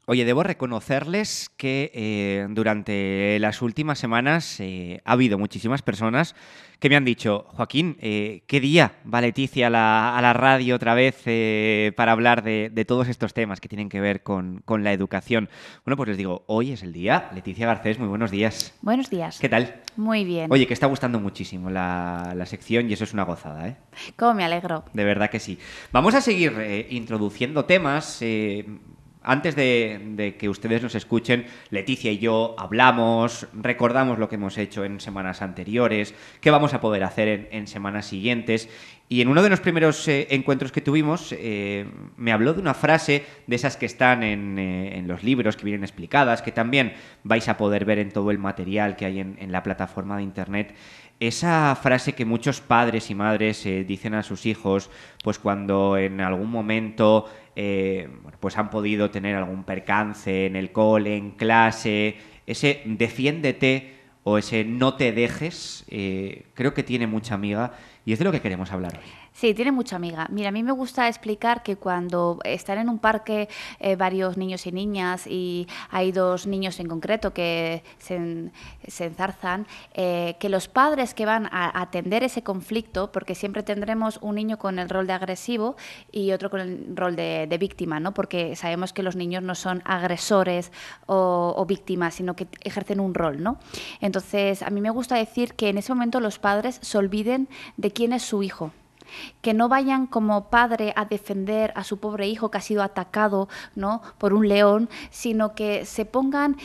Oye, debo reconocerles que durante las últimas semanas ha habido muchísimas personas que me han dicho, Joaquín, ¿qué día va Leticia a la radio otra vez para hablar de todos estos temas que tienen que ver con la educación? Bueno, pues les digo, hoy es el día. Leticia Garcés, muy buenos días. Buenos días. ¿Qué tal? Muy bien. Oye, que está gustando muchísimo la sección y eso es una gozada, ¿eh? ¿Cómo me alegro? De verdad que sí. Vamos a seguir introduciendo temas. Antes de que ustedes nos escuchen, Leticia y yo hablamos, recordamos lo que hemos hecho en semanas anteriores, qué vamos a poder hacer en semanas siguientes. Y en uno de los primeros encuentros que tuvimos, me habló de una frase de esas que están en los libros, que vienen explicadas, que también vais a poder ver en todo el material que hay en la plataforma de internet. Esa frase que muchos padres y madres dicen a sus hijos, pues cuando en algún momento bueno, pues han podido tener algún percance en el cole, en clase, ese defiéndete o ese no te dejes, creo que tiene mucha amiga y es de lo que queremos hablar hoy. Sí, tiene mucha amiga. Mira, a mí me gusta explicar que cuando están en un parque varios niños y niñas y hay dos niños en concreto que se enzarzan, que los padres que van a atender ese conflicto, porque siempre tendremos un niño con el rol de agresivo y otro con el rol de víctima, ¿no? Porque sabemos que los niños no son agresores o víctimas, sino que ejercen un rol, ¿no? Entonces, a mí me gusta decir que en ese momento los padres se olviden de quién es su hijo. Que no vayan como padre a defender a su pobre hijo que ha sido atacado, ¿no?, por un león, sino que se pongan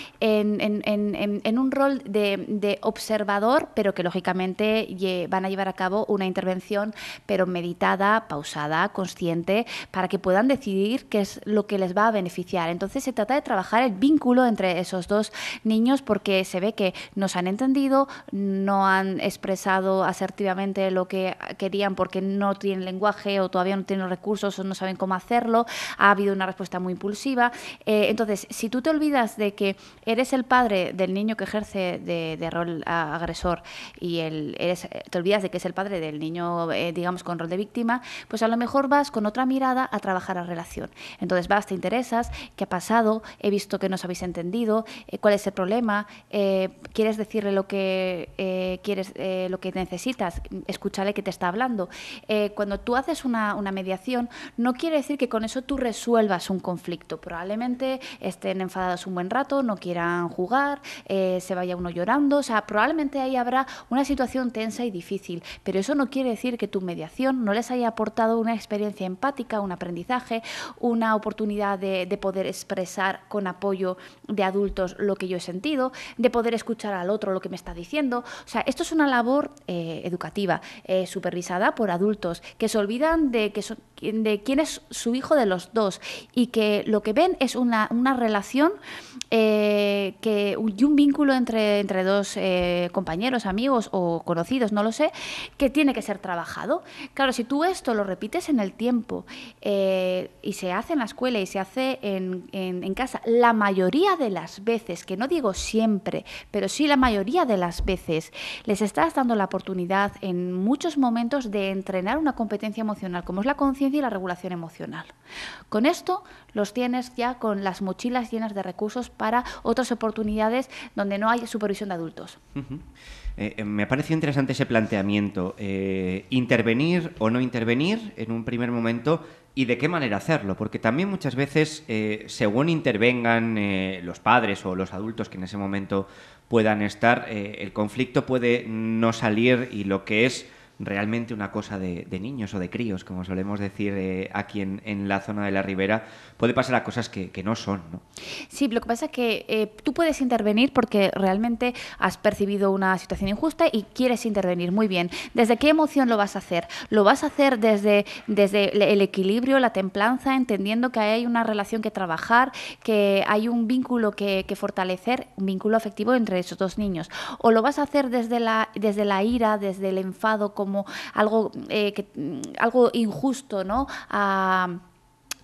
en un rol de observador, pero que lógicamente van a llevar a cabo una intervención, pero meditada, pausada, consciente, para que puedan decidir qué es lo que les va a beneficiar. Entonces se trata de trabajar el vínculo entre esos dos niños porque se ve que no se han entendido, no han expresado asertivamente lo que querían porque no tienen lenguaje o todavía no tienen los recursos o no saben cómo hacerlo, ha habido una respuesta muy impulsiva. Entonces, si tú te olvidas de que eres el padre del niño que ejerce de rol agresor y te olvidas de que es el padre del niño, digamos, con rol de víctima, pues a lo mejor vas con otra mirada a trabajar la relación. Entonces vas, te interesas, ¿qué ha pasado? He visto que no os habéis entendido, ¿cuál es el problema? ¿Quieres decirle lo que quieres, lo que necesitas? Escúchale que te está hablando. Cuando tú haces una mediación, no quiere decir que con eso tú resuelvas un conflicto. Probablemente estén enfadados un buen rato, no quieran jugar, se vaya uno llorando. O sea, probablemente ahí habrá una situación tensa y difícil, pero eso no quiere decir que tu mediación no les haya aportado una experiencia empática, un aprendizaje, una oportunidad de poder expresar con apoyo de adultos lo que yo he sentido, de poder escuchar al otro lo que me está diciendo. O sea, esto es una labor educativa, supervisada por adultos que se olvidan de quién es su hijo de los dos y que lo que ven es una relación y un vínculo entre dos compañeros, amigos o conocidos, no lo sé, que tiene que ser trabajado. Claro, si tú esto lo repites en el tiempo y se hace en la escuela y se hace en casa, la mayoría de las veces, que no digo siempre, pero sí la mayoría de las veces, les estás dando la oportunidad en muchos momentos de entrenar una competencia emocional, como es la conciencia y la regulación emocional. Con esto los tienes ya con las mochilas llenas de recursos para otras oportunidades donde no hay supervisión de adultos. Me ha parecido interesante ese planteamiento. Intervenir o no intervenir en un primer momento y de qué manera hacerlo, porque también muchas veces, según intervengan los padres o los adultos que en ese momento puedan estar, el conflicto puede no salir y lo que es realmente una cosa de niños o de críos, como solemos decir aquí en la zona de la Ribera, puede pasar a cosas que no son, ¿no? Sí, lo que pasa es que tú puedes intervenir porque realmente has percibido una situación injusta y quieres intervenir. Muy bien. ¿Desde qué emoción lo vas a hacer? Lo vas a hacer desde el equilibrio, la templanza, entendiendo que hay una relación que trabajar, que hay un vínculo que fortalecer, un vínculo afectivo entre esos dos niños. O lo vas a hacer desde la ira, desde el enfado, como algo injusto, ¿no?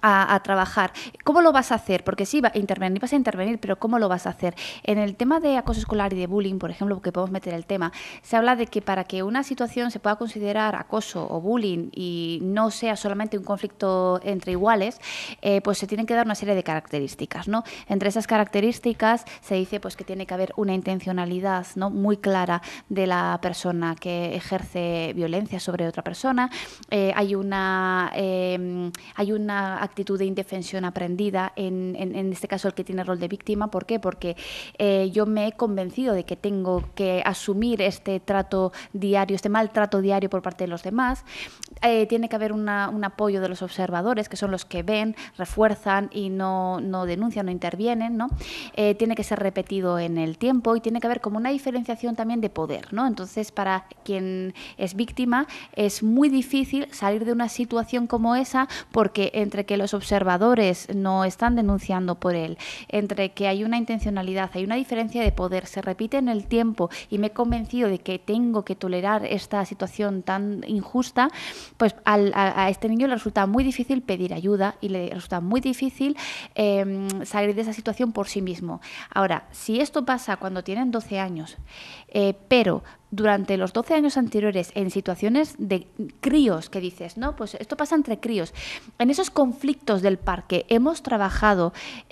a trabajar. ¿Cómo lo vas a hacer? Porque sí, vas a intervenir, pero ¿cómo lo vas a hacer? En el tema de acoso escolar y de bullying, por ejemplo, que podemos meter el tema, se habla de que para que una situación se pueda considerar acoso o bullying y no sea solamente un conflicto entre iguales, pues se tienen que dar una serie de características, ¿no? Entre esas características se dice pues que tiene que haber una intencionalidad, ¿no?, muy clara de la persona que ejerce violencia sobre otra persona. Hay una actitud de indefensión aprendida, en este caso el que tiene rol de víctima. ¿Por qué? Porque yo me he convencido de que tengo que asumir este trato diario, este maltrato diario por parte de los demás. Tiene que haber un apoyo de los observadores, que son los que ven, refuerzan y no denuncian, no intervienen, ¿no? Tiene que ser repetido en el tiempo y tiene que haber como una diferenciación también de poder, ¿no? Entonces, para quien es víctima es muy difícil salir de una situación como esa, porque entre que los observadores no están denunciando por él, entre que hay una intencionalidad, hay una diferencia de poder, se repite en el tiempo y me he convencido de que tengo que tolerar esta situación tan injusta, pues a este niño le resulta muy difícil pedir ayuda y le resulta muy difícil salir de esa situación por sí mismo. Ahora, si esto pasa cuando tienen 12 años, pero durante los 12 años anteriores, en situaciones de críos, que dices, no, pues esto pasa entre críos, en esos conflictos del parque hemos trabajado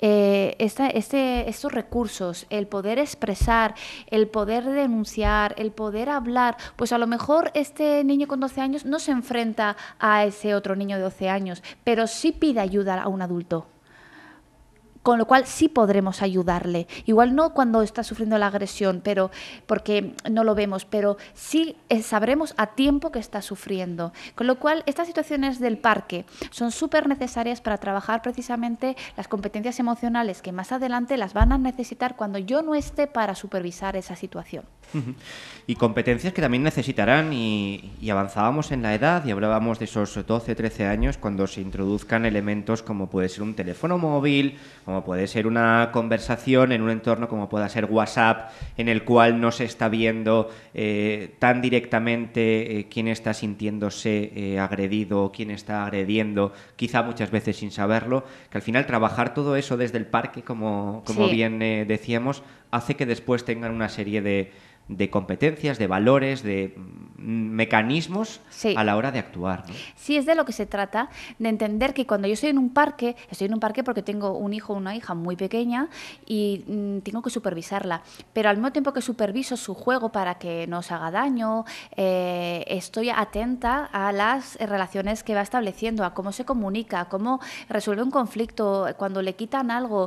estos recursos, el poder expresar, el poder denunciar, el poder hablar, pues a lo mejor este niño con 12 años no se enfrenta a ese otro niño de 12 años, pero sí pide ayuda a un adulto. Con lo cual sí podremos ayudarle. Igual no cuando está sufriendo la agresión, pero porque no lo vemos, pero sí sabremos a tiempo que está sufriendo. Con lo cual, estas situaciones del parque son súper necesarias para trabajar precisamente las competencias emocionales que más adelante las van a necesitar cuando yo no esté para supervisar esa situación. Y competencias que también necesitarán, y avanzábamos en la edad y hablábamos de esos 12, 13 años cuando se introduzcan elementos como puede ser un teléfono móvil, como puede ser una conversación en un entorno como pueda ser WhatsApp, en el cual no se está viendo tan directamente quién está sintiéndose agredido, quién está agrediendo, quizá muchas veces sin saberlo, que al final trabajar todo eso desde el parque, como Sí. bien decíamos, hace que después tengan una serie de competencias, de valores, de mecanismos Sí. a la hora de actuar, ¿no? Sí, es de lo que se trata, de entender que cuando yo estoy en un parque porque tengo un hijo o una hija muy pequeña y tengo que supervisarla, pero al mismo tiempo que superviso su juego para que no se haga daño, estoy atenta a las relaciones que va estableciendo, a cómo se comunica, a cómo resuelve un conflicto, cuando le quitan algo,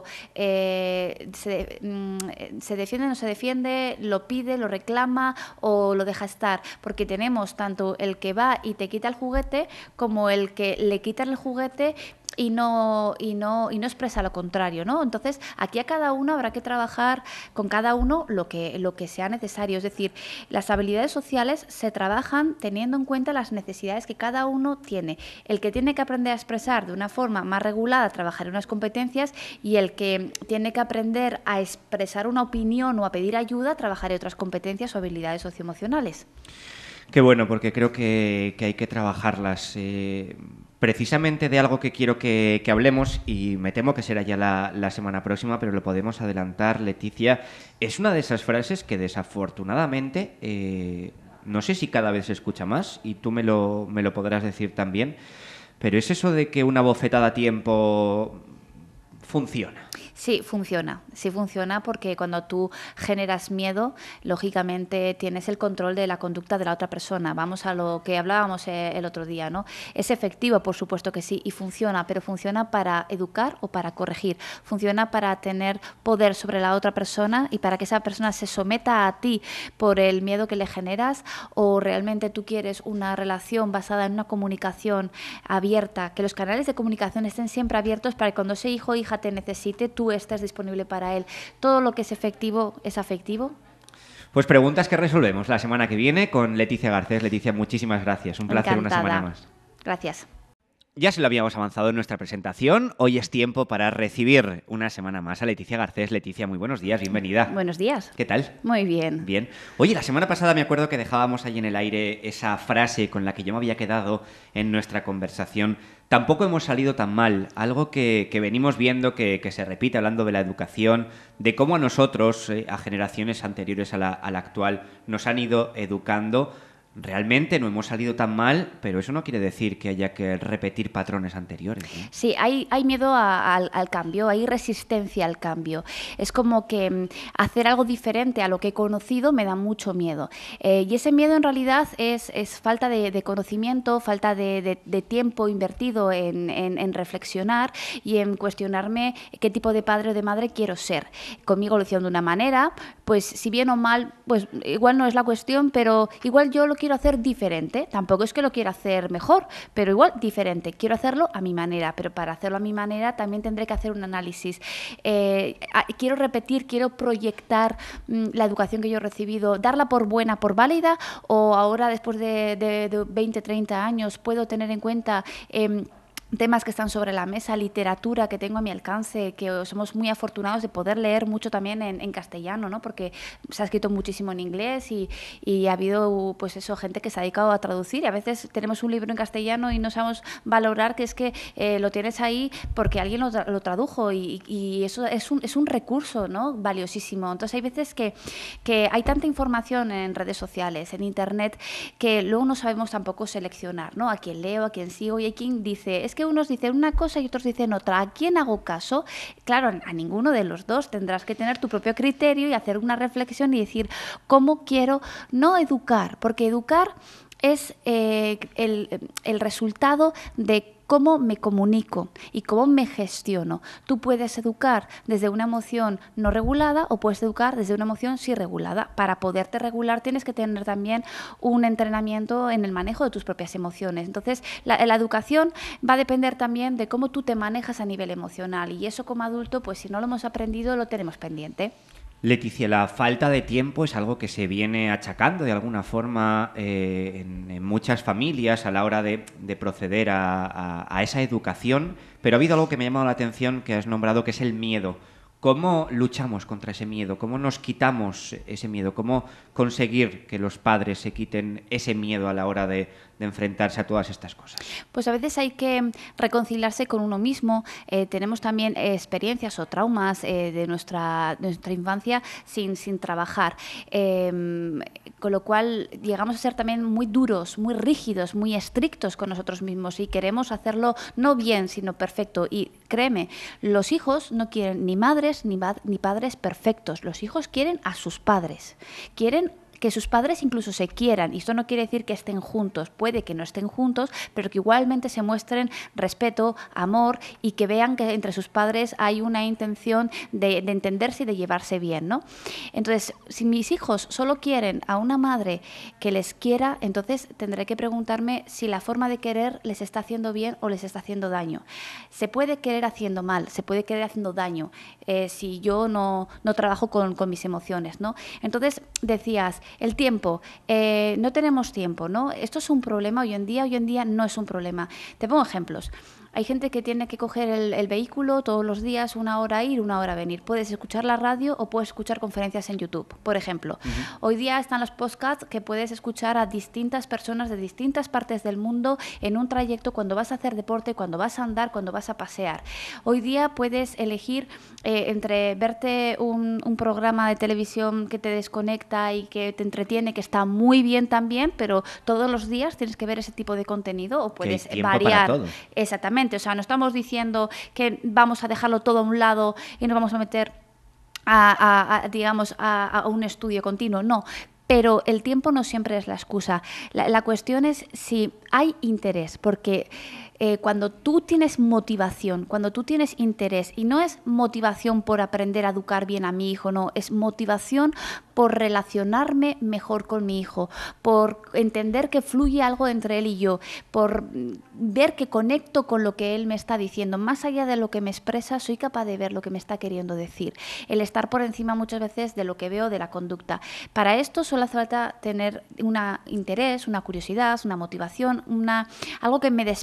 se defiende o no se defiende, lo pide, lo reclama o lo deja estar, porque tenemos tanto el que va y te quita el juguete como el que le quitan el juguete y no expresa lo contrario, ¿no? Entonces, aquí a cada uno habrá que trabajar con cada uno lo que sea necesario. Es decir, las habilidades sociales se trabajan teniendo en cuenta las necesidades que cada uno tiene. El que tiene que aprender a expresar de una forma más regulada, trabajar unas competencias, y el que tiene que aprender a expresar una opinión o a pedir ayuda, trabajar otras competencias o habilidades socioemocionales. Qué bueno, porque creo que hay que trabajarlas. Precisamente de algo que quiero que hablemos, y me temo que será ya la semana próxima, pero lo podemos adelantar, Leticia, es una de esas frases que desafortunadamente, no sé si cada vez se escucha más, y tú me lo podrás decir también, pero es eso de que una bofetada a tiempo funciona. Sí, funciona porque cuando tú generas miedo, lógicamente tienes el control de la conducta de la otra persona. Vamos a lo que hablábamos el otro día, ¿no? Es efectivo, por supuesto que sí, y funciona, pero funciona para educar o para corregir. Funciona para tener poder sobre la otra persona y para que esa persona se someta a ti por el miedo que le generas, o realmente tú quieres una relación basada en una comunicación abierta, que los canales de comunicación estén siempre abiertos para que cuando ese hijo o hija te necesite, tú estés disponible para él. Todo lo que es efectivo es afectivo. Pues preguntas que resolvemos la semana que viene con Leticia Garcés. Leticia, muchísimas gracias. Un placer. Encantada. Una semana más. Gracias. Ya se lo habíamos avanzado en nuestra presentación. Hoy es tiempo para recibir una semana más a Leticia Garcés. Leticia, muy buenos días, bienvenida. Buenos días. ¿Qué tal? Muy bien. Bien. Oye, la semana pasada me acuerdo que dejábamos ahí en el aire esa frase con la que yo me había quedado en nuestra conversación. Tampoco hemos salido tan mal. Algo que venimos viendo que se repite hablando de la educación, de cómo a nosotros, a generaciones anteriores a la actual, nos han ido educando. Realmente no hemos salido tan mal, pero eso no quiere decir que haya que repetir patrones anteriores, ¿no? Sí, hay miedo al cambio, hay resistencia al cambio. Es como que hacer algo diferente a lo que he conocido me da mucho miedo. Y ese miedo en realidad es falta de conocimiento, falta de tiempo invertido en reflexionar y en cuestionarme qué tipo de padre o de madre quiero ser. Conmigo lo hicieron de una manera, pues si bien o mal, pues igual no es la cuestión, pero igual yo lo quiero hacer diferente. Tampoco es que lo quiera hacer mejor, pero igual diferente. Quiero hacerlo a mi manera, pero para hacerlo a mi manera también tendré que hacer un análisis. Quiero repetir, quiero proyectar la educación que yo he recibido, darla por buena, por válida, o ahora después de 20, 30 años puedo tener en cuenta temas que están sobre la mesa, literatura que tengo a mi alcance, que somos muy afortunados de poder leer mucho también en castellano, ¿no? Porque se ha escrito muchísimo en inglés y ha habido, pues eso, gente que se ha dedicado a traducir, y a veces tenemos un libro en castellano y no sabemos valorar que es que lo tienes ahí porque alguien lo tradujo, y eso es un recurso, ¿no? Valiosísimo. Entonces hay veces que hay tanta información en redes sociales, en internet, que luego no sabemos tampoco seleccionar, ¿no? A quién leo, a quién sigo, y hay quien dice, es que unos dicen una cosa y otros dicen otra. ¿A quién hago caso? Claro, a ninguno de los dos. Tendrás que tener tu propio criterio y hacer una reflexión y decir cómo quiero no educar, porque educar es el resultado de cómo me comunico y cómo me gestiono. Tú puedes educar desde una emoción no regulada o puedes educar desde una emoción sí regulada. Para poderte regular tienes que tener también un entrenamiento en el manejo de tus propias emociones. Entonces, la educación va a depender también de cómo tú te manejas a nivel emocional, y eso como adulto, pues si no lo hemos aprendido, lo tenemos pendiente. Leticia, la falta de tiempo es algo que se viene achacando de alguna forma en muchas familias a la hora de proceder a esa educación, pero ha habido algo que me ha llamado la atención que has nombrado, que es el miedo. ¿Cómo luchamos contra ese miedo? ¿Cómo nos quitamos ese miedo? ¿Cómo conseguir que los padres se quiten ese miedo a la hora de enfrentarse a todas estas cosas? Pues a veces hay que reconciliarse con uno mismo. Tenemos también experiencias o traumas de nuestra infancia sin trabajar. Con lo cual llegamos a ser también muy duros, muy rígidos, muy estrictos con nosotros mismos, y queremos hacerlo no bien, sino perfecto. Y créeme, los hijos no quieren ni madres ni padres perfectos. Los hijos quieren a sus padres. Quieren que sus padres incluso se quieran, y esto no quiere decir que estén juntos, puede que no estén juntos, pero que igualmente se muestren respeto, amor, y que vean que entre sus padres hay una intención de entenderse y de llevarse bien, ¿no? Entonces, si mis hijos solo quieren a una madre que les quiera, entonces tendré que preguntarme si la forma de querer les está haciendo bien o les está haciendo daño. Se puede querer haciendo mal, se puede querer haciendo daño, si yo no trabajo con mis emociones, ¿no? Entonces, decías, el tiempo, no tenemos tiempo, ¿no? Esto es un problema hoy en día no es un problema. Te pongo ejemplos. Hay gente que tiene que coger el vehículo todos los días, 1 hora ir, 1 hora venir. Puedes escuchar la radio o puedes escuchar conferencias en YouTube, por ejemplo. Hoy día están los podcasts que puedes escuchar a distintas personas de distintas partes del mundo en un trayecto, cuando vas a hacer deporte, cuando vas a andar, cuando vas a pasear. Hoy día puedes elegir entre verte un programa de televisión que te desconecta y que te entretiene, que está muy bien también, pero todos los días tienes que ver ese tipo de contenido, o puedes variar. Para todo. Exactamente. O sea, no estamos diciendo que vamos a dejarlo todo a un lado y nos vamos a meter digamos, a un estudio continuo, no. Pero el tiempo no siempre es la excusa. La cuestión es si hay interés, porque cuando tú tienes motivación, cuando tú tienes interés, y no es motivación por aprender a educar bien a mi hijo, no, es motivación por relacionarme mejor con mi hijo, por entender que fluye algo entre él y yo, por ver que conecto con lo que él me está diciendo. Más allá de lo que me expresa, soy capaz de ver lo que me está queriendo decir. El estar por encima muchas veces de lo que veo de la conducta. Para esto solo hace falta tener un interés, una curiosidad, una motivación, algo que me despierta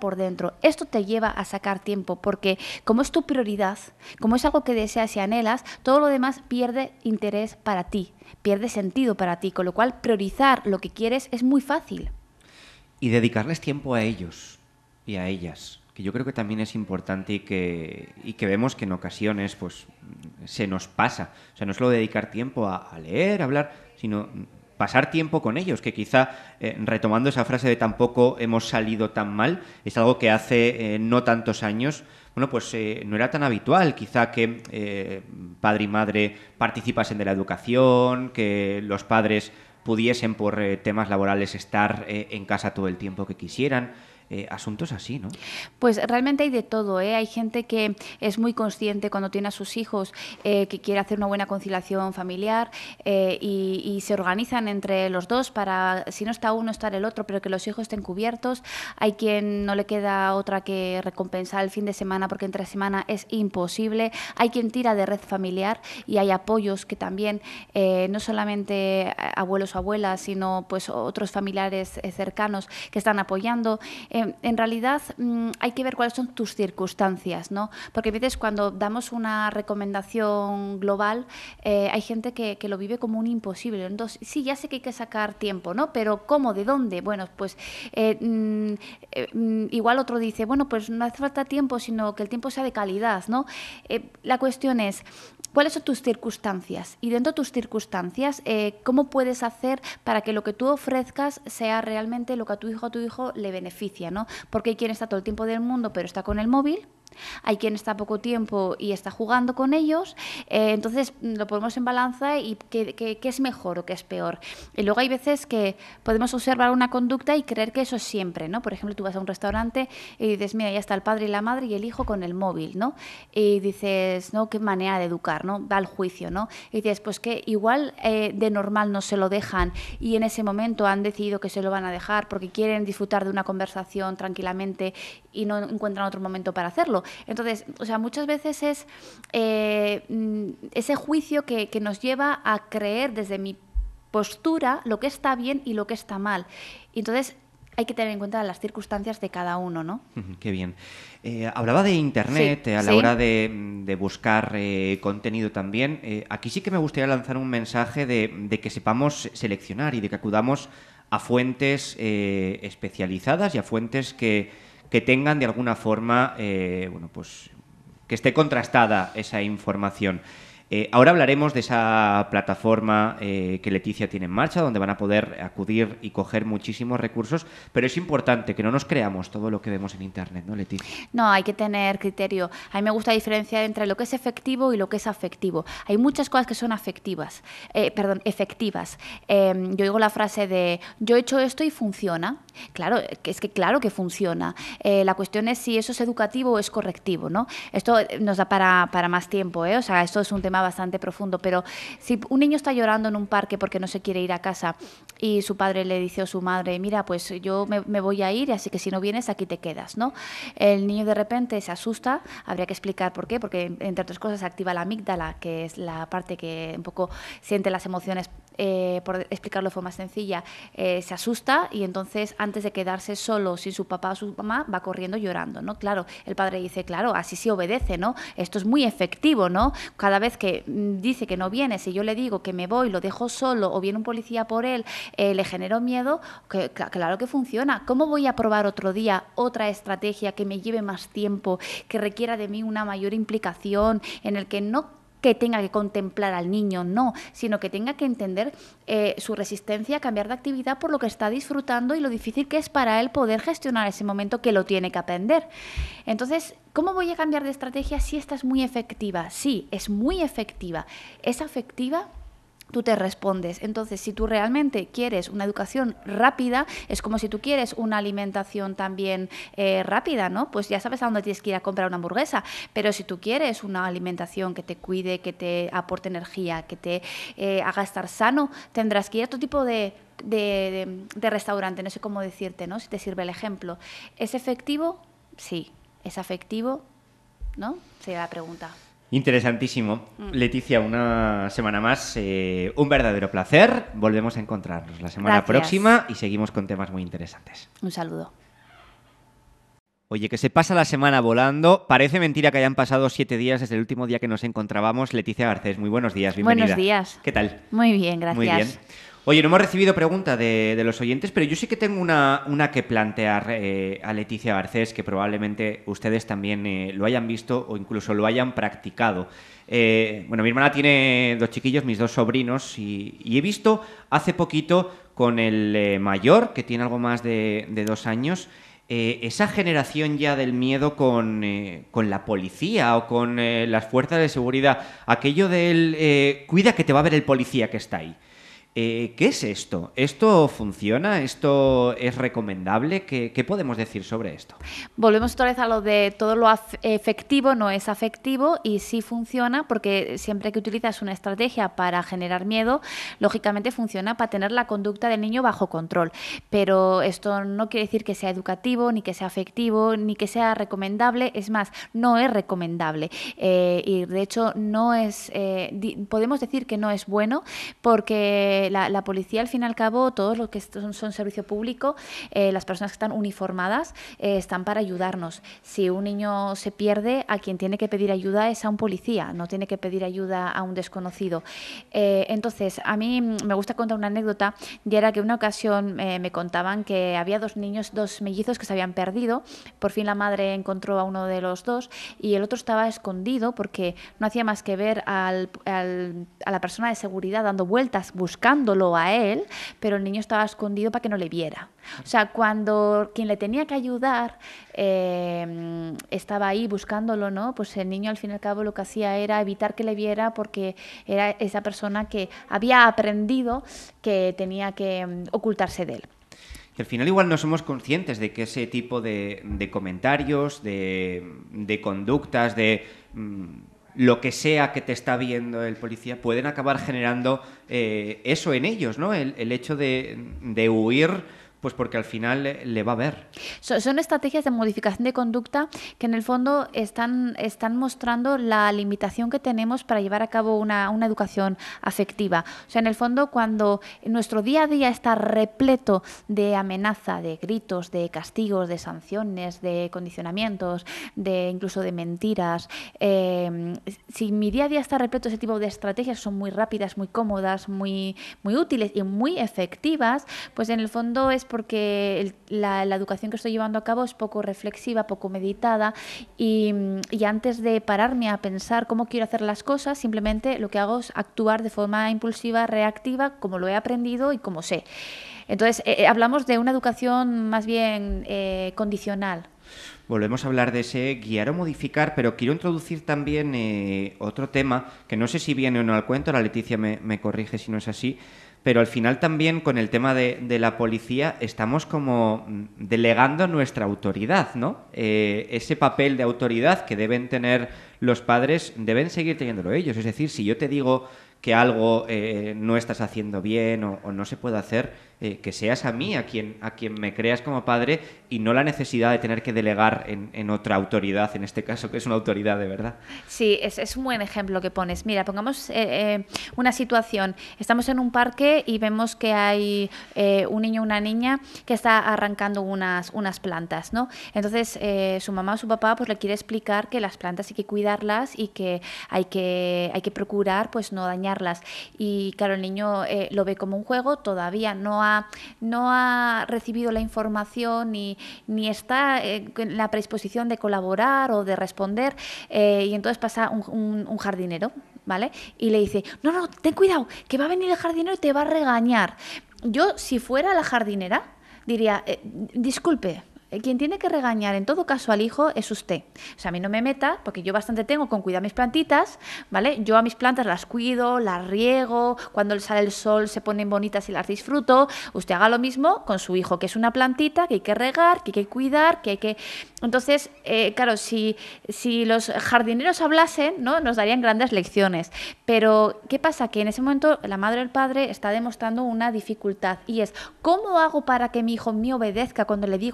por dentro. Esto te lleva a sacar tiempo, porque como es tu prioridad, como es algo que deseas y anhelas, todo lo demás pierde interés para ti, pierde sentido para ti, con lo cual priorizar lo que quieres es muy fácil. Y dedicarles tiempo a ellos y a ellas, que yo creo que también es importante y que vemos que en ocasiones pues se nos pasa. O sea, no solo dedicar tiempo a leer, a hablar, sino pasar tiempo con ellos, que quizá, retomando esa frase de tampoco hemos salido tan mal, es algo que hace no tantos años, bueno, pues no era tan habitual, quizá que padre y madre participasen de la educación, que los padres pudiesen por temas laborales estar en casa todo el tiempo que quisieran. Asuntos así, ¿no? Pues realmente hay de todo, ¿eh? Hay gente que es muy consciente cuando tiene a sus hijos que quiere hacer una buena conciliación familiar y se organizan entre los dos para, si no está uno, estar el otro, pero que los hijos estén cubiertos. Hay quien no le queda otra que recompensar el fin de semana porque entre semana es imposible. Hay quien tira de red familiar y hay apoyos que también, no solamente abuelos o abuelas, sino pues otros familiares cercanos que están apoyando. En realidad hay que ver cuáles son tus circunstancias, ¿no? Porque a veces cuando damos una recomendación global hay gente que lo vive como un imposible. Entonces, sí, ya sé que hay que sacar tiempo, ¿no? Pero ¿cómo? ¿De dónde? Bueno, pues igual otro dice, bueno, pues no hace falta tiempo, sino que el tiempo sea de calidad, ¿no? La cuestión es, ¿cuáles son tus circunstancias? Y dentro de tus circunstancias, ¿cómo puedes hacer para que lo que tú ofrezcas sea realmente lo que a tu hijo le beneficia, ¿no? Porque hay quien está todo el tiempo del mundo, pero está con el móvil. Hay quien está poco tiempo y está jugando con ellos, entonces lo ponemos en balanza y qué es mejor o qué es peor. Y luego hay veces que podemos observar una conducta y creer que eso es siempre, ¿no? Por ejemplo, tú vas a un restaurante y dices, mira, ya está el padre y la madre y el hijo con el móvil, ¿no? Y dices, no, qué manera de educar, ¿no? Va al juicio, ¿no? Y dices, pues que igual de normal no se lo dejan y en ese momento han decidido que se lo van a dejar porque quieren disfrutar de una conversación tranquilamente y no encuentran otro momento para hacerlo. Entonces, o sea, muchas veces es ese juicio que nos lleva a creer desde mi postura lo que está bien y lo que está mal. Y entonces hay que tener en cuenta las circunstancias de cada uno, ¿no? Qué bien. Hablaba de Internet, sí, a la hora de buscar contenido también. Aquí sí que me gustaría lanzar un mensaje de que sepamos seleccionar y de que acudamos a fuentes especializadas y a fuentes que tengan de alguna forma, bueno, pues que esté contrastada esa información. Ahora hablaremos de esa plataforma que Leticia tiene en marcha, donde van a poder acudir y coger muchísimos recursos, pero es importante que no nos creamos todo lo que vemos en Internet, ¿no, Leticia? No, hay que tener criterio. A mí me gusta diferenciar entre lo que es efectivo y lo que es afectivo. Hay muchas cosas que son efectivas. Yo digo la frase de yo he hecho esto y funciona. Claro, claro que funciona. La cuestión es si eso es educativo o es correctivo, ¿no? Esto nos da para más tiempo, ¿eh? O sea, esto es un tema bastante profundo, pero si un niño está llorando en un parque porque no se quiere ir a casa y su padre le dice a su madre, mira, pues yo me voy a ir, así que si no vienes aquí te quedas, ¿no? El niño de repente se asusta, habría que explicar por qué, porque entre otras cosas se activa la amígdala, que es la parte que un poco siente las emociones, por explicarlo de forma sencilla, se asusta y entonces antes de quedarse solo sin su papá o su mamá va corriendo llorando, ¿no? Claro, el padre dice, claro, así se obedece, ¿no? Esto es muy efectivo, ¿no? Cada vez que dice que no viene, si yo le digo que me voy, lo dejo solo o viene un policía por él, le genero miedo, claro que funciona. ¿Cómo voy a probar otro día otra estrategia que me lleve más tiempo, que requiera de mí una mayor implicación, en el que no que tenga que contemplar al niño, no, sino que tenga que entender su resistencia a cambiar de actividad por lo que está disfrutando y lo difícil que es para él poder gestionar ese momento que lo tiene que aprender? Entonces, ¿cómo voy a cambiar de estrategia si esta es muy efectiva? Sí, es muy efectiva. ¿Es afectiva? Tú te respondes. Entonces, si tú realmente quieres una educación rápida, es como si tú quieres una alimentación también rápida, ¿no? Pues ya sabes a dónde tienes que ir a comprar una hamburguesa. Pero si tú quieres una alimentación que te cuide, que te aporte energía, que te haga estar sano, tendrás que ir a otro tipo de restaurante. No sé cómo decirte, ¿no? Si te sirve el ejemplo. ¿Es efectivo? Sí. ¿Es afectivo? ¿No? Sería la pregunta. Interesantísimo. Leticia, una semana más, un verdadero placer. Volvemos a encontrarnos la semana próxima y seguimos con temas muy interesantes. Un saludo. Oye, que se pasa la semana volando. Parece mentira que hayan pasado 7 días desde el último día que nos encontrábamos. Leticia Garcés, muy buenos días, bienvenida. Buenos días. ¿Qué tal? Muy bien, gracias. Muy bien. Oye, no hemos recibido pregunta de los oyentes, pero yo sí que tengo una que plantear a Leticia Garcés, que probablemente ustedes también lo hayan visto o incluso lo hayan practicado. Bueno, mi hermana tiene 2 chiquillos, mis 2 sobrinos, y he visto hace poquito con el mayor, que tiene algo más de 2 años, esa generación ya del miedo con la policía o con las fuerzas de seguridad, aquello del cuida que te va a ver el policía que está ahí. ¿Qué es esto? ¿Esto funciona? ¿Esto es recomendable? ¿Qué podemos decir sobre esto? Volvemos otra vez a lo de todo lo efectivo no es afectivo, y sí funciona porque siempre que utilizas una estrategia para generar miedo, lógicamente funciona para tener la conducta del niño bajo control. Pero esto no quiere decir que sea educativo, ni que sea afectivo, ni que sea recomendable. Es más, no es recomendable. Y de hecho no es, podemos decir que no es bueno, porque la policía, al fin y al cabo, todos los que son servicio público, las personas que están uniformadas, están para ayudarnos. Si un niño se pierde, a quien tiene que pedir ayuda es a un policía, no tiene que pedir ayuda a un desconocido. Entonces, a mí me gusta contar una anécdota, y era que una ocasión me contaban que había 2 niños, 2 mellizos que se habían perdido. Por fin la madre encontró a uno de los 2 y el otro estaba escondido porque no hacía más que ver a la persona de seguridad dando vueltas buscándolo a él, pero el niño estaba escondido para que no le viera. O sea, cuando quien le tenía que ayudar estaba ahí buscándolo, ¿no? Pues el niño, al fin y al cabo, lo que hacía era evitar que le viera, porque era esa persona que había aprendido que tenía que ocultarse de él. Que al final igual no somos conscientes de que ese tipo de comentarios, de conductas, de lo que sea que te está viendo el policía, pueden acabar generando eso en ellos, ¿no? El hecho de huir, pues porque al final le va a ver. Son estrategias de modificación de conducta que en el fondo están mostrando la limitación que tenemos para llevar a cabo una educación afectiva. O sea, en el fondo, cuando nuestro día a día está repleto de amenaza, de gritos, de castigos, de sanciones, de condicionamientos, incluso de mentiras, si mi día a día está repleto de ese tipo de estrategias, son muy rápidas, muy cómodas, muy útiles y muy efectivas, pues en el fondo es porque la educación que estoy llevando a cabo es poco reflexiva, poco meditada, y antes de pararme a pensar cómo quiero hacer las cosas, simplemente lo que hago es actuar de forma impulsiva, reactiva, como lo he aprendido y como sé. Entonces, hablamos de una educación más bien condicional. Volvemos a hablar de ese guiar o modificar, pero quiero introducir también otro tema, que no sé si viene o no al cuento, la Leticia me corrige si no es así, pero al final también con el tema de la policía estamos como delegando nuestra autoridad, ¿no? Ese papel de autoridad que deben tener los padres, deben seguir teniéndolo ellos. Es decir, si yo te digo que algo no estás haciendo bien o no se puede hacer, que seas a mí a quien me creas como padre, y no la necesidad de tener que delegar en otra autoridad, en este caso, que es una autoridad de verdad. Sí, es un buen ejemplo que pones. Mira, pongamos una situación. Estamos en un parque y vemos que hay un niño o una niña que está arrancando unas plantas, ¿no? Entonces, su mamá o su papá pues le quiere explicar que las plantas hay que cuidarlas y que hay que procurar pues no dañarlas. Y claro, el niño lo ve como un juego, todavía no ha recibido la información ni está en la predisposición de colaborar o de responder, y entonces pasa un jardinero, ¿vale? Y le dice, no, ten cuidado, que va a venir el jardinero y te va a regañar. Yo, si fuera la jardinera, diría, disculpe, quien tiene que regañar en todo caso al hijo es usted. O sea, a mí no me meta, porque yo bastante tengo con cuidar mis plantitas, ¿vale? Yo a mis plantas las cuido, las riego, cuando sale el sol se ponen bonitas y las disfruto. Usted haga lo mismo con su hijo, que es una plantita que hay que regar, que hay que cuidar, que hay que... Entonces, claro, si los jardineros hablasen, ¿no?, nos darían grandes lecciones. Pero, ¿qué pasa? Que en ese momento la madre o el padre está demostrando una dificultad, y es, ¿cómo hago para que mi hijo me obedezca cuando le digo que no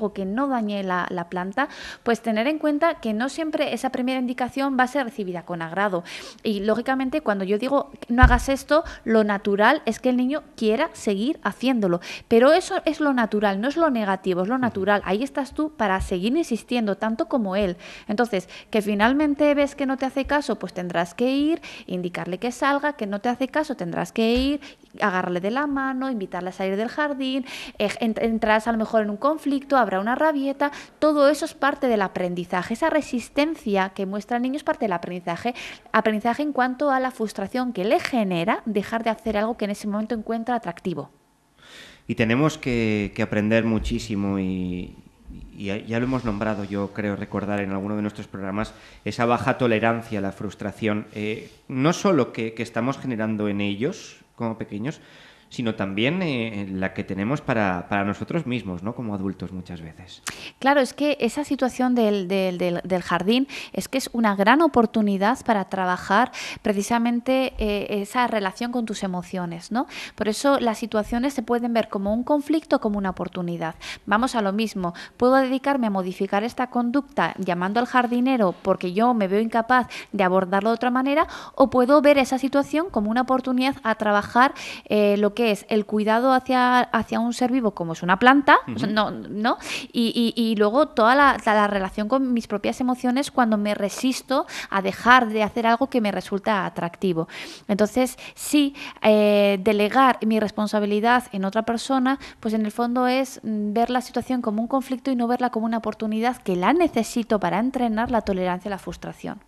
no dañe la planta, pues tener en cuenta que no siempre esa primera indicación va a ser recibida con agrado. Y lógicamente cuando yo digo no hagas esto, lo natural es que el niño quiera seguir haciéndolo. Pero eso es lo natural, no es lo negativo, es lo natural. Ahí estás tú para seguir insistiendo, tanto como él. Entonces, que finalmente ves que no te hace caso, pues tendrás que ir, indicarle que salga, que no te hace caso, tendrás que ir, agarrarle de la mano, invitarle a salir del jardín, entrarás a lo mejor en un conflicto, habrá una rabieta, todo eso es parte del aprendizaje. Esa resistencia que muestra el niño es parte del aprendizaje en cuanto a la frustración que le genera dejar de hacer algo que en ese momento encuentra atractivo. Y tenemos que aprender muchísimo y ya lo hemos nombrado, yo creo recordar en alguno de nuestros programas, esa baja tolerancia a la frustración, no solo que estamos generando en ellos como pequeños, sino también la que tenemos para nosotros mismos, ¿no? Como adultos muchas veces. Claro, es que esa situación del jardín es que es una gran oportunidad para trabajar precisamente esa relación con tus emociones, ¿no? Por eso las situaciones se pueden ver como un conflicto o como una oportunidad. Vamos a lo mismo, puedo dedicarme a modificar esta conducta llamando al jardinero porque yo me veo incapaz de abordarlo de otra manera, o puedo ver esa situación como una oportunidad a trabajar lo que es el cuidado hacia un ser vivo como es una planta, ¿no? Y luego toda la relación con mis propias emociones cuando me resisto a dejar de hacer algo que me resulta atractivo. Entonces, sí, delegar mi responsabilidad en otra persona, pues en el fondo es ver la situación como un conflicto y no verla como una oportunidad que la necesito para entrenar la tolerancia a la frustración.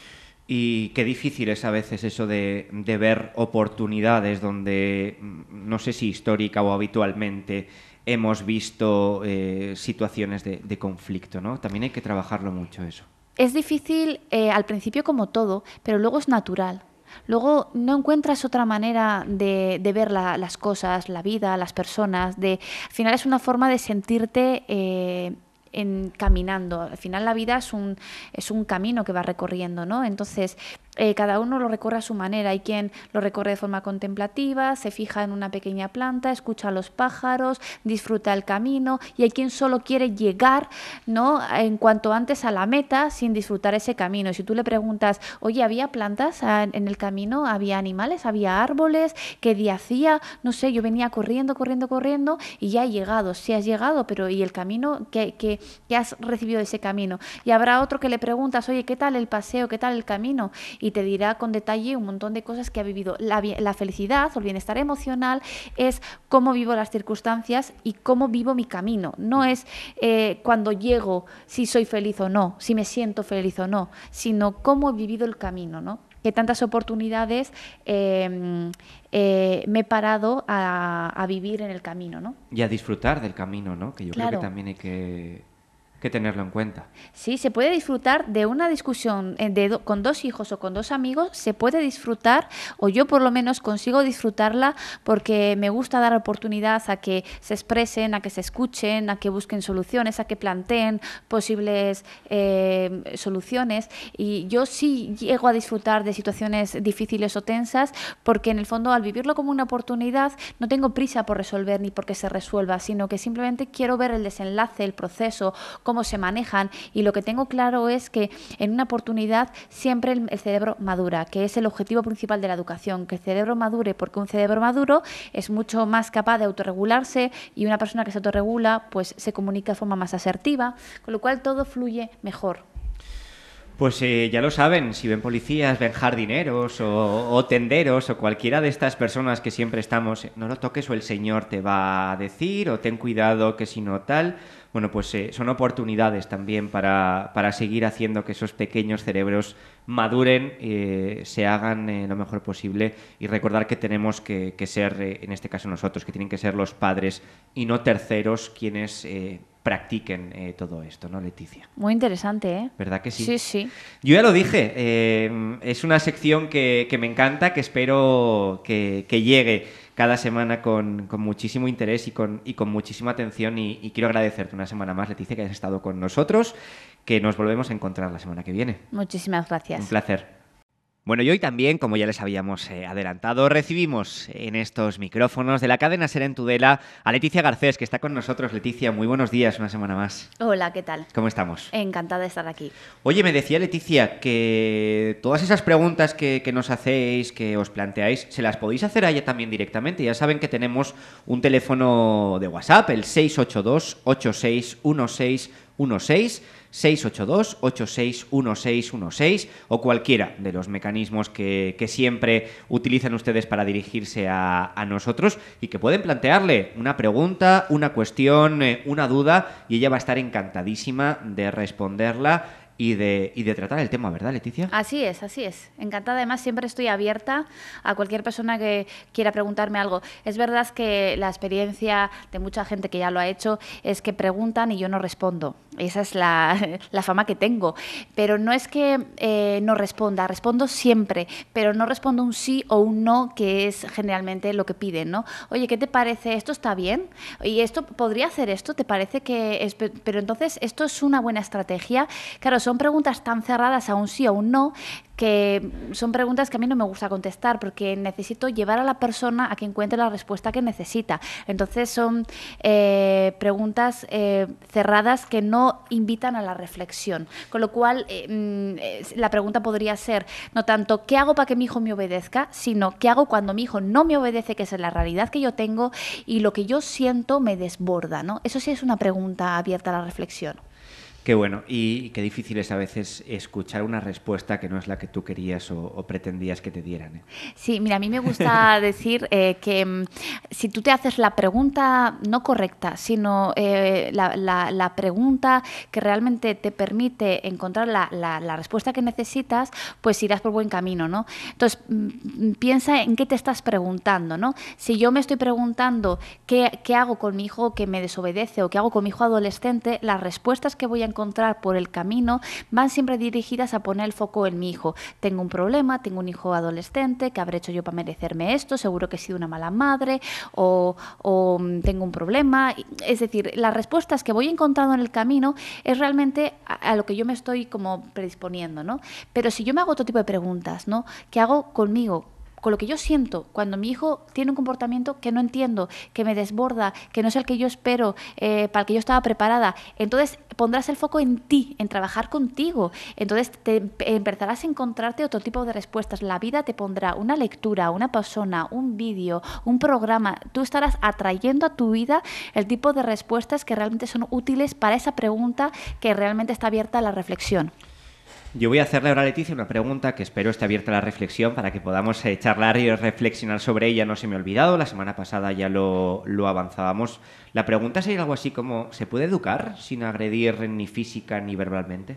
Y qué difícil es a veces eso de ver oportunidades donde, no sé si histórica o habitualmente, hemos visto situaciones de conflicto, ¿no? También hay que trabajarlo mucho eso. Es difícil al principio como todo, pero luego es natural. Luego no encuentras otra manera de ver las cosas, la vida, las personas. Al final es una forma de sentirte caminando. Al final la vida es un camino que va recorriendo, ¿no? Entonces, cada uno lo recorre a su manera. Hay quien lo recorre de forma contemplativa, se fija en una pequeña planta, escucha a los pájaros, disfruta el camino, y hay quien solo quiere llegar, ¿no?, en cuanto antes a la meta sin disfrutar ese camino. Y si tú le preguntas, oye, ¿había plantas en el camino? ¿Había animales? ¿Había árboles? ¿Qué día hacía? No sé, yo venía corriendo y ya he llegado. Sí has llegado, pero ¿y el camino? ¿Qué has recibido de ese camino? Y habrá otro que le preguntas, oye, ¿qué tal el paseo? ¿Qué tal el camino? Y te dirá con detalle un montón de cosas que ha vivido. La felicidad o el bienestar emocional es cómo vivo las circunstancias y cómo vivo mi camino. No es cuando llego si soy feliz o no, si me siento feliz o no, sino cómo he vivido el camino, ¿no? Que tantas oportunidades me he parado a vivir en el camino, ¿no? Y a disfrutar del camino, ¿no? Que yo Claro. creo que también hay que tenerlo en cuenta. Sí, se puede disfrutar de una discusión con dos hijos o con dos amigos, se puede disfrutar, o yo por lo menos consigo disfrutarla porque me gusta dar oportunidad a que se expresen, a que se escuchen, a que busquen soluciones, a que planteen posibles soluciones. Y yo sí llego a disfrutar de situaciones difíciles o tensas porque en el fondo al vivirlo como una oportunidad no tengo prisa por resolver ni porque se resuelva, sino que simplemente quiero ver el desenlace, el proceso, cómo se manejan, y lo que tengo claro es que en una oportunidad siempre el cerebro madura, que es el objetivo principal de la educación, que el cerebro madure, porque un cerebro maduro es mucho más capaz de autorregularse, y una persona que se autorregula pues se comunica de forma más asertiva, con lo cual todo fluye mejor. Pues ya lo saben, si ven policías, ven jardineros o tenderos o cualquiera de estas personas que siempre estamos, no lo toques o el Señor te va a decir, o ten cuidado que si no tal. Bueno, pues son oportunidades también para seguir haciendo que esos pequeños cerebros maduren, se hagan lo mejor posible, y recordar que tenemos que ser, en este caso nosotros, que tienen que ser los padres y no terceros quienes practiquen todo esto, ¿no, Leticia? Muy interesante, ¿eh? ¿Verdad que sí? Sí, sí. Yo ya lo dije, es una sección que me encanta, que espero que llegue cada semana con muchísimo interés y con muchísima atención, y quiero agradecerte una semana más, Leticia, que hayas estado con nosotros, que nos volvemos a encontrar la semana que viene. Muchísimas gracias. Un placer. Bueno, y hoy también, como ya les habíamos adelantado, recibimos en estos micrófonos de la cadena SER en Tudela a Leticia Garcés, que está con nosotros. Leticia, muy buenos días, una semana más. Hola, ¿qué tal? ¿Cómo estamos? Encantada de estar aquí. Oye, me decía Leticia que todas esas preguntas que nos hacéis, que os planteáis, se las podéis hacer a ella también directamente. Ya saben que tenemos un teléfono de WhatsApp, el 682-861616, 682-861616 o cualquiera de los mecanismos que siempre utilizan ustedes para dirigirse a nosotros y que pueden plantearle una pregunta, una cuestión, una duda y ella va a estar encantadísima de responderla y de tratar el tema, ¿verdad, Leticia? Así es, así es. Encantada. Además, siempre estoy abierta a cualquier persona que quiera preguntarme algo. Es verdad que la experiencia de mucha gente que ya lo ha hecho es que preguntan y yo no respondo. Esa es la fama que tengo. Pero no es que no responda, respondo siempre, pero no respondo un sí o un no, que es generalmente lo que piden, ¿no? Oye, ¿qué te parece? ¿Esto está bien? ¿Y esto podría hacer esto? ¿Te parece que es...? Pero entonces, ¿esto es una buena estrategia? Claro, son preguntas tan cerradas a un sí o un no que son preguntas que a mí no me gusta contestar porque necesito llevar a la persona a que encuentre la respuesta que necesita. Entonces son preguntas cerradas que no invitan a la reflexión. Con lo cual la pregunta podría ser no tanto ¿qué hago para que mi hijo me obedezca?, sino ¿qué hago cuando mi hijo no me obedece?, que es la realidad que yo tengo y lo que yo siento me desborda, ¿no? Eso sí es una pregunta abierta a la reflexión. Qué bueno, y qué difícil es a veces escuchar una respuesta que no es la que tú querías o pretendías que te dieran, ¿eh? Sí, mira, a mí me gusta decir que si tú te haces la pregunta no correcta, sino la pregunta que realmente te permite encontrar la respuesta que necesitas, pues irás por buen camino, ¿no? Entonces, piensa en qué te estás preguntando, ¿no? Si yo me estoy preguntando qué hago con mi hijo que me desobedece o qué hago con mi hijo adolescente, las respuestas que voy a encontrar por el camino van siempre dirigidas a poner el foco en mi hijo. Tengo un problema, tengo un hijo adolescente, ¿qué habré hecho yo para merecerme esto? Seguro que he sido una mala madre o tengo un problema. Es decir, las respuestas que voy encontrando en el camino es realmente a lo que yo me estoy como predisponiendo, ¿no? Pero si yo me hago otro tipo de preguntas, ¿no? ¿Qué hago conmigo? Con lo que yo siento cuando mi hijo tiene un comportamiento que no entiendo, que me desborda, que no es el que yo espero, para el que yo estaba preparada, entonces pondrás el foco en ti, en trabajar contigo. Entonces empezarás a encontrarte otro tipo de respuestas. La vida te pondrá una lectura, una persona, un vídeo, un programa. Tú estarás atrayendo a tu vida el tipo de respuestas que realmente son útiles para esa pregunta que realmente está abierta a la reflexión. Yo voy a hacerle ahora a Leticia una pregunta que espero esté abierta a la reflexión para que podamos charlar y reflexionar sobre ella. No se me ha olvidado, la semana pasada ya lo avanzábamos. La pregunta sería algo así como, ¿se puede educar sin agredir ni física ni verbalmente?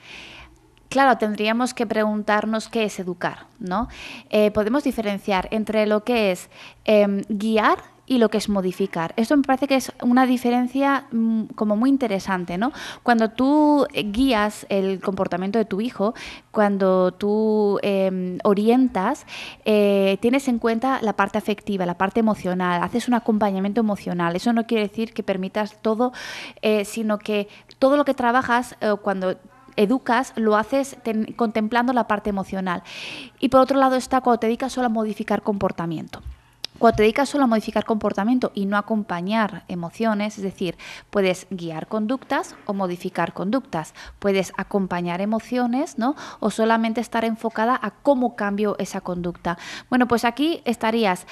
Claro, tendríamos que preguntarnos qué es educar, ¿no? Podemos diferenciar entre lo que es guiar y lo que es modificar. Esto me parece que es una diferencia como muy interesante, ¿no? Cuando tú guías el comportamiento de tu hijo, cuando tú orientas, tienes en cuenta la parte afectiva, la parte emocional, haces un acompañamiento emocional. Eso no quiere decir que permitas todo, sino que todo lo que trabajas cuando educas, lo haces contemplando la parte emocional. Y por otro lado está cuando te dedicas solo a modificar comportamiento. Cuando te dedicas solo a modificar comportamiento y no a acompañar emociones, es decir, puedes guiar conductas o modificar conductas, puedes acompañar emociones, ¿no? O solamente estar enfocada a cómo cambio esa conducta. Bueno, pues aquí estarías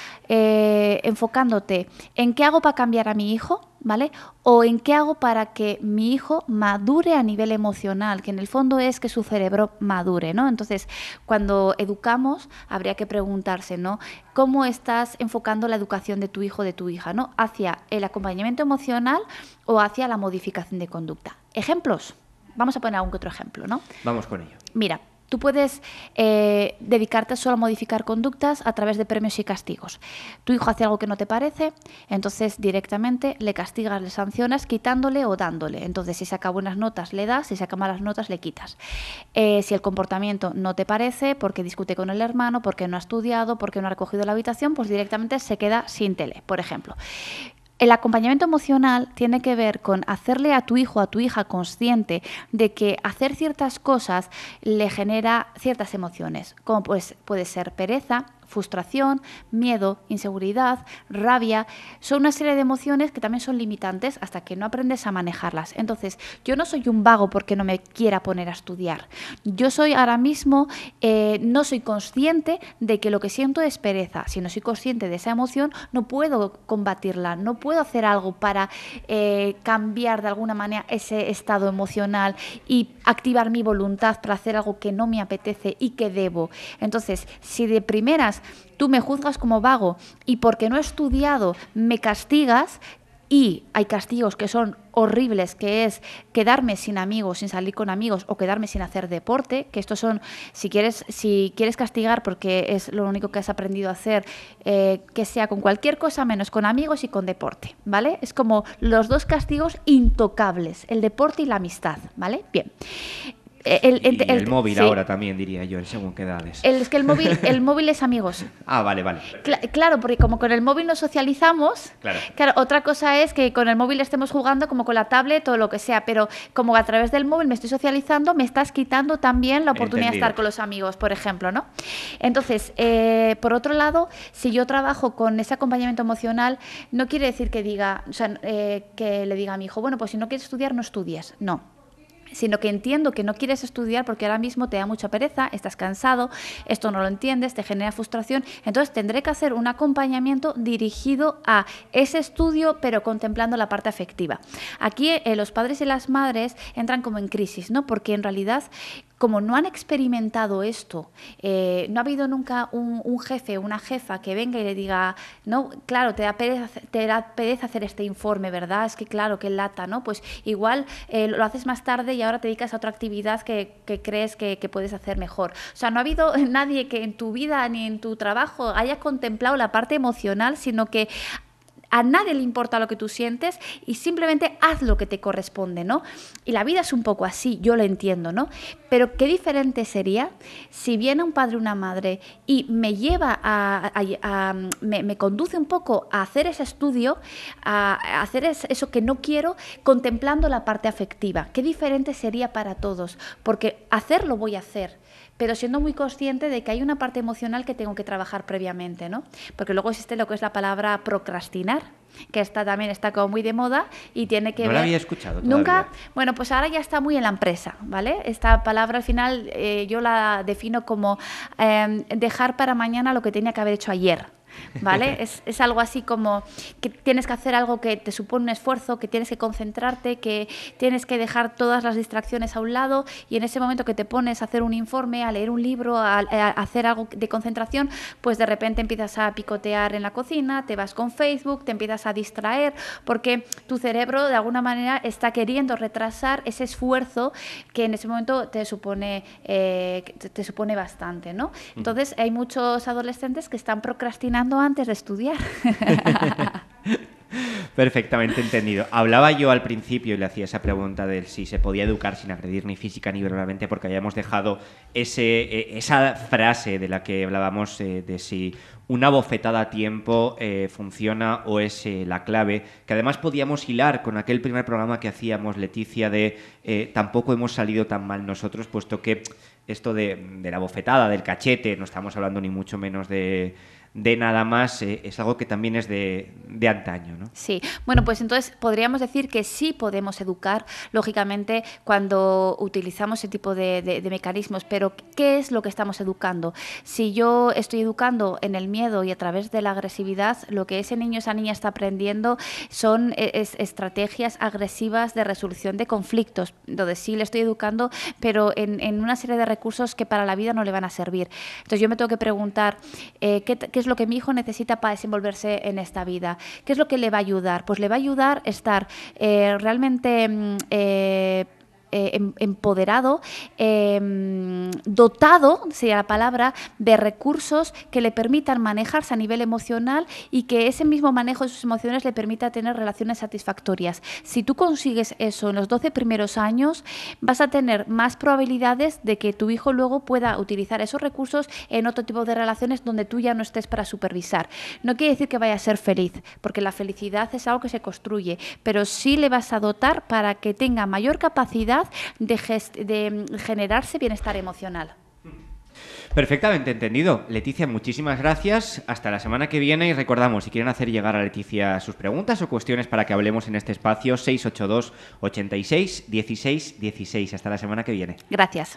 enfocándote en qué hago para cambiar a mi hijo, ¿vale? O en qué hago para que mi hijo madure a nivel emocional, que en el fondo es que su cerebro madure, ¿no? Entonces, cuando educamos, habría que preguntarse, ¿no? ¿Cómo estás enfocando la educación de tu hijo o de tu hija, ¿no? ¿Hacia el acompañamiento emocional o hacia la modificación de conducta? ¿Ejemplos? Vamos a poner algún que otro ejemplo, ¿no? Vamos con ello. Mira, tú puedes dedicarte solo a modificar conductas a través de premios y castigos. Tu hijo hace algo que no te parece, entonces directamente le castigas, le sancionas quitándole o dándole. Entonces, si saca buenas notas, le das, si saca malas notas, le quitas. Si el comportamiento no te parece, porque discute con el hermano, porque no ha estudiado, porque no ha recogido la habitación, pues directamente se queda sin tele, por ejemplo. El acompañamiento emocional tiene que ver con hacerle a tu hijo o a tu hija consciente de que hacer ciertas cosas le genera ciertas emociones, como pues puede ser pereza, frustración, miedo, inseguridad, rabia. Son una serie de emociones que también son limitantes hasta que no aprendes a manejarlas. Entonces, yo no soy un vago porque no me quiera poner a estudiar. Yo soy ahora mismo, no soy consciente de que lo que siento es pereza. Si no soy consciente de esa emoción, no puedo combatirla, no puedo hacer algo para cambiar de alguna manera ese estado emocional y activar mi voluntad para hacer algo que no me apetece y que debo. Entonces, si de primeras tú me juzgas como vago y porque no he estudiado me castigas, y hay castigos que son horribles, que es quedarme sin amigos, sin salir con amigos o quedarme sin hacer deporte, que estos son, si quieres castigar porque es lo único que has aprendido a hacer, que sea con cualquier cosa menos con amigos y con deporte, ¿vale? Es como los dos castigos intocables, el deporte y la amistad, ¿vale? Bien. El móvil sí. ahora también, diría yo, en según qué edades. Es que el móvil es amigos. Ah, vale. Claro, porque como con el móvil nos socializamos, claro, otra cosa es que con el móvil estemos jugando como con la tablet o lo que sea, pero como a través del móvil me estoy socializando, me estás quitando también la oportunidad de estar con los amigos, por ejemplo, ¿no? Entonces, por otro lado, si yo trabajo con ese acompañamiento emocional, no quiere decir que diga, o sea, que le diga a mi hijo, bueno, pues si no quieres estudiar, no estudies. No. Sino que entiendo que no quieres estudiar porque ahora mismo te da mucha pereza, estás cansado, esto no lo entiendes, te genera frustración, entonces tendré que hacer un acompañamiento dirigido a ese estudio, pero contemplando la parte afectiva. Aquí los padres y las madres entran como en crisis, ¿no? Porque en realidad, como no han experimentado esto, no ha habido nunca un jefe o una jefa que venga y le diga, no, claro, te da pereza hacer este informe, ¿verdad? Es que claro, qué lata, ¿no? Pues igual lo haces más tarde y ahora te dedicas a otra actividad que crees que puedes hacer mejor. O sea, no ha habido nadie que en tu vida ni en tu trabajo haya contemplado la parte emocional, sino que a nadie le importa lo que tú sientes y simplemente haz lo que te corresponde, ¿no? Y la vida es un poco así, yo lo entiendo, ¿no? Pero qué diferente sería si viene un padre o una madre y me lleva me conduce un poco a hacer ese estudio, a hacer eso que no quiero, contemplando la parte afectiva. Qué diferente sería para todos, porque hacerlo voy a hacer, pero siendo muy consciente de que hay una parte emocional que tengo que trabajar previamente, ¿no? Porque luego existe lo que es la palabra procrastinar, que también está como muy de moda y tiene que ver... No la había escuchado todavía. ¿Nunca? Bueno, pues ahora ya está muy en la empresa, ¿vale? Esta palabra al final yo la defino como dejar para mañana lo que tenía que haber hecho ayer. ¿Vale? Es algo así como que tienes que hacer algo que te supone un esfuerzo, que tienes que concentrarte, que tienes que dejar todas las distracciones a un lado y en ese momento que te pones a hacer un informe, a leer un libro, a hacer algo de concentración, pues de repente empiezas a picotear en la cocina, te vas con Facebook, te empiezas a distraer porque tu cerebro de alguna manera está queriendo retrasar ese esfuerzo que en ese momento te supone bastante, ¿no? Entonces hay muchos adolescentes que están procrastinando antes de estudiar. Perfectamente entendido. Hablaba yo al principio y le hacía esa pregunta de si se podía educar sin agredir ni física ni verbalmente, porque habíamos dejado esa frase de la que hablábamos de si una bofetada a tiempo funciona o es la clave, que además podíamos hilar con aquel primer programa que hacíamos, Leticia, de tampoco hemos salido tan mal nosotros, puesto que esto de la bofetada, del cachete, no estamos hablando ni mucho menos de nada más, es algo que también es de antaño, ¿no? Sí, bueno, pues entonces podríamos decir que sí podemos educar, lógicamente, cuando utilizamos ese tipo de mecanismos, pero ¿qué es lo que estamos educando? Si yo estoy educando en el miedo y a través de la agresividad, lo que ese niño o esa niña está aprendiendo son estrategias agresivas de resolución de conflictos, donde sí le estoy educando, pero en una serie de recursos que para la vida no le van a servir. Entonces yo me tengo que preguntar, ¿qué es lo que mi hijo necesita para desenvolverse en esta vida? ¿Qué es lo que le va a ayudar? Pues le va a ayudar a estar realmente empoderado, dotado, sería la palabra, de recursos que le permitan manejarse a nivel emocional y que ese mismo manejo de sus emociones le permita tener relaciones satisfactorias. Si tú consigues eso en los 12 primeros años, vas a tener más probabilidades de que tu hijo luego pueda utilizar esos recursos en otro tipo de relaciones donde tú ya no estés para supervisar. No quiere decir que vaya a ser feliz, porque la felicidad es algo que se construye, pero sí le vas a dotar para que tenga mayor capacidad de generarse bienestar emocional. Perfectamente entendido. Leticia, muchísimas gracias. Hasta la semana que viene y recordamos, si quieren hacer llegar a Leticia sus preguntas o cuestiones para que hablemos en este espacio, 682 86 16 16. Hasta la semana que viene. Gracias.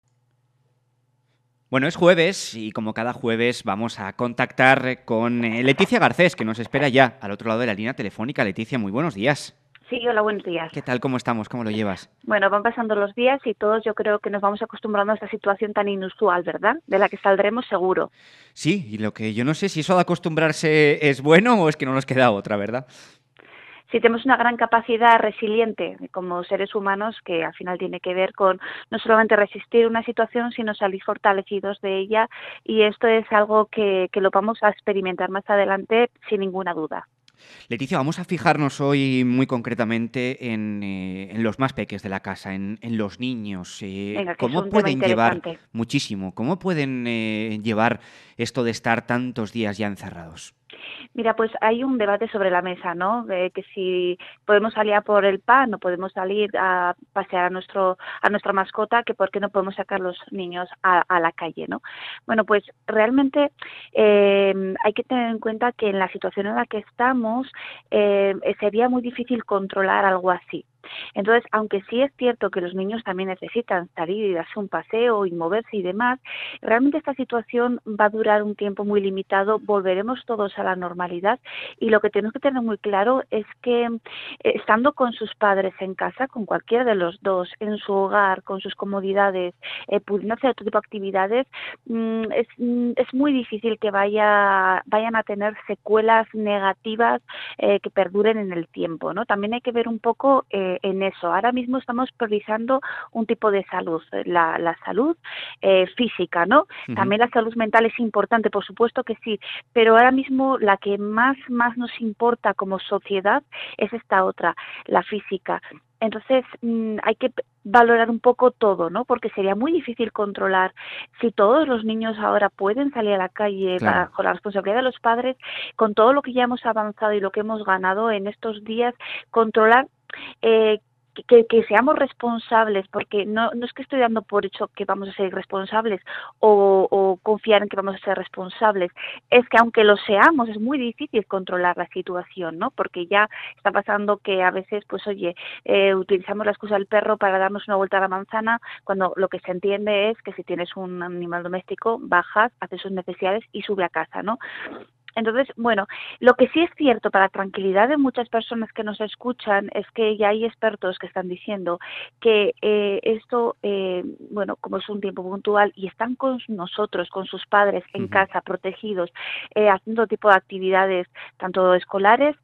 Bueno, es jueves y como cada jueves vamos a contactar con Leticia Garcés, que nos espera ya al otro lado de la línea telefónica. Leticia, muy buenos días. Sí, hola, buenos días. ¿Qué tal? ¿Cómo estamos? ¿Cómo lo llevas? Bueno, van pasando los días y todos yo creo que nos vamos acostumbrando a esta situación tan inusual, ¿verdad? De la que saldremos seguro. Sí, y lo que yo no sé si eso de acostumbrarse es bueno o es que no nos queda otra, ¿verdad? Sí, tenemos una gran capacidad resiliente como seres humanos que al final tiene que ver con no solamente resistir una situación, sino salir fortalecidos de ella, y esto es algo que lo vamos a experimentar más adelante sin ninguna duda. Leticia, vamos a fijarnos hoy muy concretamente en los más peques de la casa, en los niños. Venga, que es ¿Cómo un tema pueden llevar interesante. muchísimo? ¿Cómo pueden llevar esto de estar tantos días ya encerrados? Mira, pues hay un debate sobre la mesa, ¿no? De que si podemos salir a por el pan o podemos salir a pasear a nuestra mascota, que por qué no podemos sacar los niños a la calle, ¿no? Bueno, pues realmente hay que tener en cuenta que en la situación en la que estamos sería muy difícil controlar algo así. Entonces, aunque sí es cierto que los niños también necesitan salir y darse un paseo y moverse y demás, realmente esta situación va a durar un tiempo muy limitado, volveremos todos a la normalidad, y lo que tenemos que tener muy claro es que estando con sus padres en casa, con cualquiera de los dos, en su hogar, con sus comodidades, pudiendo hacer otro tipo de actividades, es muy difícil que vayan a tener secuelas negativas que perduren en el tiempo, ¿no? También hay que ver un poco en eso. Ahora mismo estamos priorizando un tipo de salud, la salud física, ¿no? Ujú. También la salud mental es importante, por supuesto que sí, pero ahora mismo la que más nos importa como sociedad es esta otra, la física. Entonces, hay que valorar un poco todo, ¿no? Porque sería muy difícil controlar. Si todos los niños ahora pueden salir a la calle Claro. bajo la responsabilidad de los padres, con todo lo que ya hemos avanzado y lo que hemos ganado en estos días, controlar eh, que seamos responsables, porque no es que estoy dando por hecho que vamos a ser responsables o confiar en que vamos a ser responsables, es que aunque lo seamos, es muy difícil controlar la situación, ¿no? Porque ya está pasando que a veces, pues oye, utilizamos la excusa del perro para darnos una vuelta a la manzana, cuando lo que se entiende es que si tienes un animal doméstico, bajas, haces sus necesidades y sube a casa, ¿no? Entonces, bueno, lo que sí es cierto para tranquilidad de muchas personas que nos escuchan es que ya hay expertos que están diciendo que esto, bueno, como es un tiempo puntual y están con nosotros, con sus padres en Ujú. casa, protegidos, haciendo tipo de actividades, tanto escolares,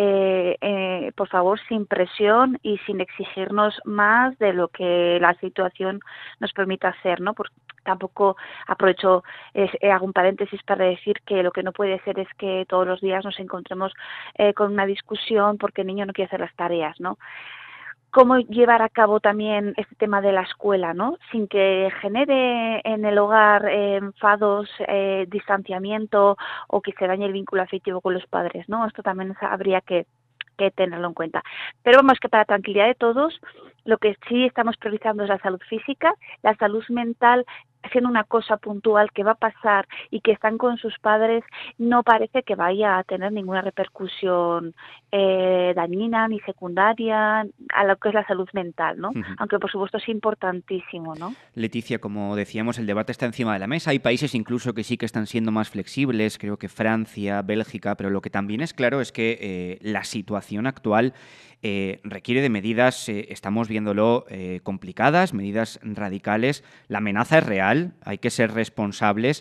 por favor, sin presión y sin exigirnos más de lo que la situación nos permita hacer, ¿no? Porque tampoco aprovecho, hago un paréntesis para decir que lo que no puede ser es que todos los días nos encontremos con una discusión porque el niño no quiere hacer las tareas, ¿no? Cómo llevar a cabo también este tema de la escuela, ¿no? Sin que genere en el hogar enfados, distanciamiento o que se dañe el vínculo afectivo con los padres, ¿no? Esto también habría que tenerlo en cuenta. Pero vamos, que para tranquilidad de todos, lo que sí estamos priorizando es la salud física, la salud mental, siendo una cosa puntual que va a pasar y que están con sus padres, no parece que vaya a tener ninguna repercusión dañina ni secundaria a lo que es la salud mental, ¿no? Ujú. Aunque por supuesto es importantísimo, ¿no? Leticia, como decíamos, el debate está encima de la mesa. Hay países incluso que sí que están siendo más flexibles, creo que Francia, Bélgica, pero lo que también es claro es que la situación actual requiere de medidas, estamos viéndolo, complicadas, medidas radicales. La amenaza es real, hay que ser responsables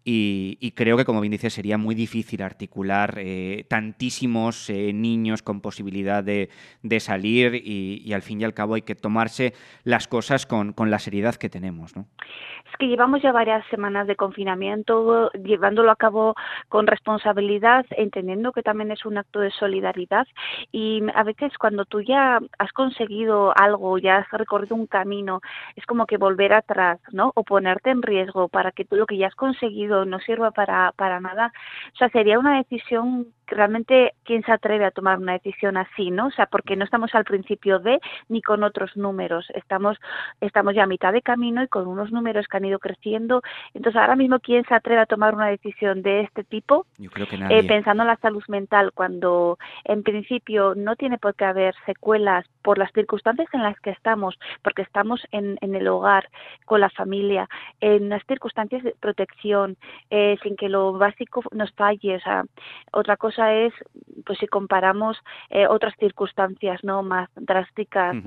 y creo que, como bien dices, sería muy difícil articular tantísimos niños con posibilidad de salir y al fin y al cabo hay que tomarse las cosas con la seriedad que tenemos, ¿no? Es que llevamos ya varias semanas de confinamiento, llevándolo a cabo con responsabilidad, entendiendo que también es un acto de solidaridad, y a veces cuando tú ya has conseguido algo, ya has recorrido un camino, es como que volver atrás, ¿no? O ponerte en riesgo para que tú lo que ya has conseguido no sirva para nada. O sea, sería una decisión que realmente, ¿quién se atreve a tomar una decisión así, no? O sea, porque no estamos al principio de ni con otros números, estamos ya a mitad de camino y con unos números que han ido creciendo. Entonces, ahora mismo, ¿quién se atreve a tomar una decisión de este tipo? Yo creo que nadie. Pensando en la salud mental, cuando en principio no tiene por qué haber secuelas por las circunstancias en las que estamos, porque estamos en el hogar, con la familia, en unas circunstancias de protección, sin que lo básico nos falle. O sea, otra cosa es, pues si comparamos otras circunstancias, ¿no?, más drásticas,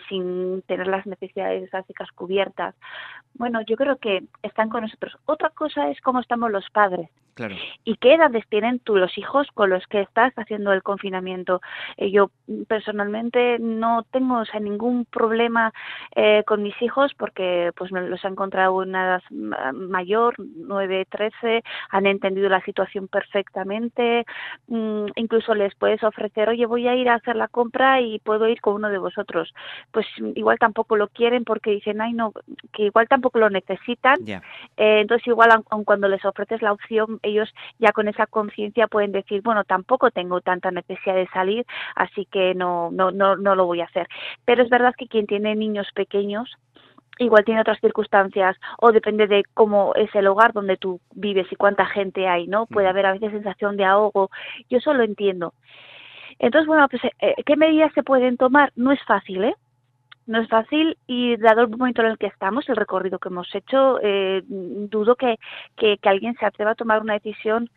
sin tener las necesidades básicas cubiertas. Bueno, yo creo que están con nosotros. Otra cosa es cómo estamos los padres. Claro. ¿Y qué edades tienen los hijos con los que estás haciendo el confinamiento? Yo personalmente no tengo, o sea, ningún problema con mis hijos porque pues me los he encontrado en una edad mayor, 9, 13, han entendido la situación perfectamente. Incluso les puedes ofrecer, oye, voy a ir a hacer la compra y puedo ir con uno de vosotros. Pues igual tampoco lo quieren porque dicen, ay no, que igual tampoco lo necesitan. Yeah. Entonces igual aun cuando les ofreces la opción, ellos ya con esa conciencia pueden decir, bueno, tampoco tengo tanta necesidad de salir, así que no lo voy a hacer. Pero es verdad que quien tiene niños pequeños igual tiene otras circunstancias, o depende de cómo es el hogar donde tú vives y cuánta gente hay, ¿no? Puede haber a veces sensación de ahogo. Yo eso lo entiendo. Entonces, bueno, pues, ¿qué medidas se pueden tomar? No es fácil, ¿eh? No es fácil, y dado el momento en el que estamos, el recorrido que hemos hecho, dudo que alguien se atreva a tomar una decisión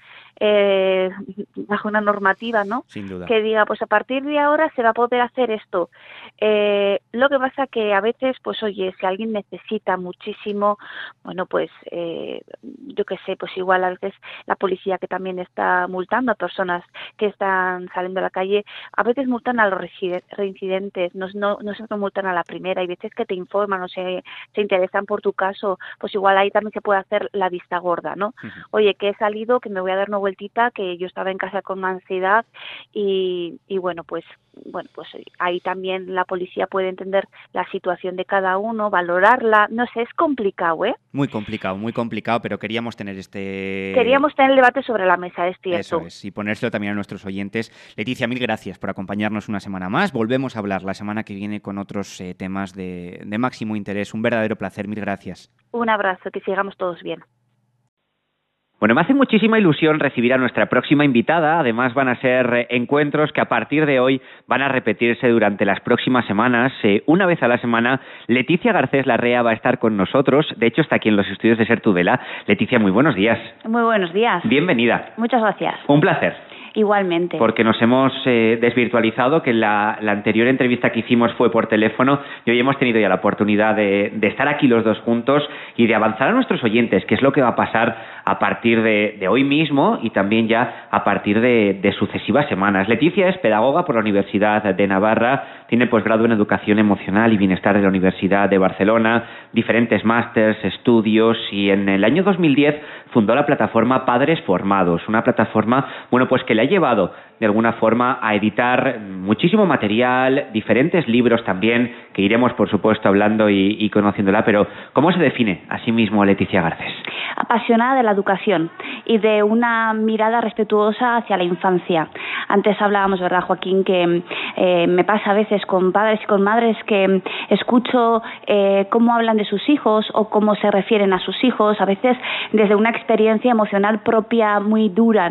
bajo una normativa, ¿no? Sin duda. Que diga, pues a partir de ahora se va a poder hacer esto. Lo que pasa que a veces, pues oye, si alguien necesita muchísimo, bueno, pues yo qué sé, pues igual a veces la policía, que también está multando a personas que están saliendo a la calle, a veces multan a los reincidentes, no siempre multan a la primera. Hay veces que te informan o se interesan por tu caso, pues igual ahí también se puede hacer la vista gorda, ¿no? Oye, que he salido, que me voy a dar una vueltita, que yo estaba en casa con ansiedad y bueno, pues ahí también la policía puede entender la situación de cada uno, valorarla. No sé, es complicado, ¿eh? Muy complicado, pero queríamos tener el debate sobre la mesa, es cierto. Eso es, y ponérselo también a nuestros oyentes. Leticia, mil gracias por acompañarnos una semana más. Volvemos a hablar la semana que viene con otros temas de máximo interés. Un verdadero placer, mil gracias. Un abrazo, que sigamos todos bien. Bueno, me hace muchísima ilusión recibir a nuestra próxima invitada. Además, van a ser encuentros que a partir de hoy van a repetirse durante las próximas semanas. Una vez a la semana, Leticia Garcés Larrea va a estar con nosotros. De hecho, está aquí en los estudios de Ser Tudela. Leticia, muy buenos días. Muy buenos días. Bienvenida. Muchas gracias. Un placer. Igualmente. Porque nos hemos desvirtualizado, que la anterior entrevista que hicimos fue por teléfono y hoy hemos tenido ya la oportunidad de estar aquí los dos juntos y de avanzar a nuestros oyentes qué es lo que va a pasar a partir de hoy mismo y también ya a partir de sucesivas semanas. Leticia es pedagoga por la Universidad de Navarra, tiene posgrado en Educación Emocional y Bienestar de la Universidad de Barcelona, diferentes másters, estudios, y en el año 2010 fundó la plataforma Padres Formados, una plataforma, bueno, pues que le ha llevado de alguna forma a editar muchísimo material, diferentes libros también, que iremos por supuesto hablando y conociéndola, pero ¿cómo se define a sí mismo Leticia Garcés? Apasionada de la educación y de una mirada respetuosa hacia la infancia. Antes hablábamos, ¿verdad, Joaquín?, que me pasa a veces con padres y con madres que escucho cómo hablan de sus hijos o cómo se refieren a sus hijos, a veces desde una experiencia emocional propia muy dura, ¿no?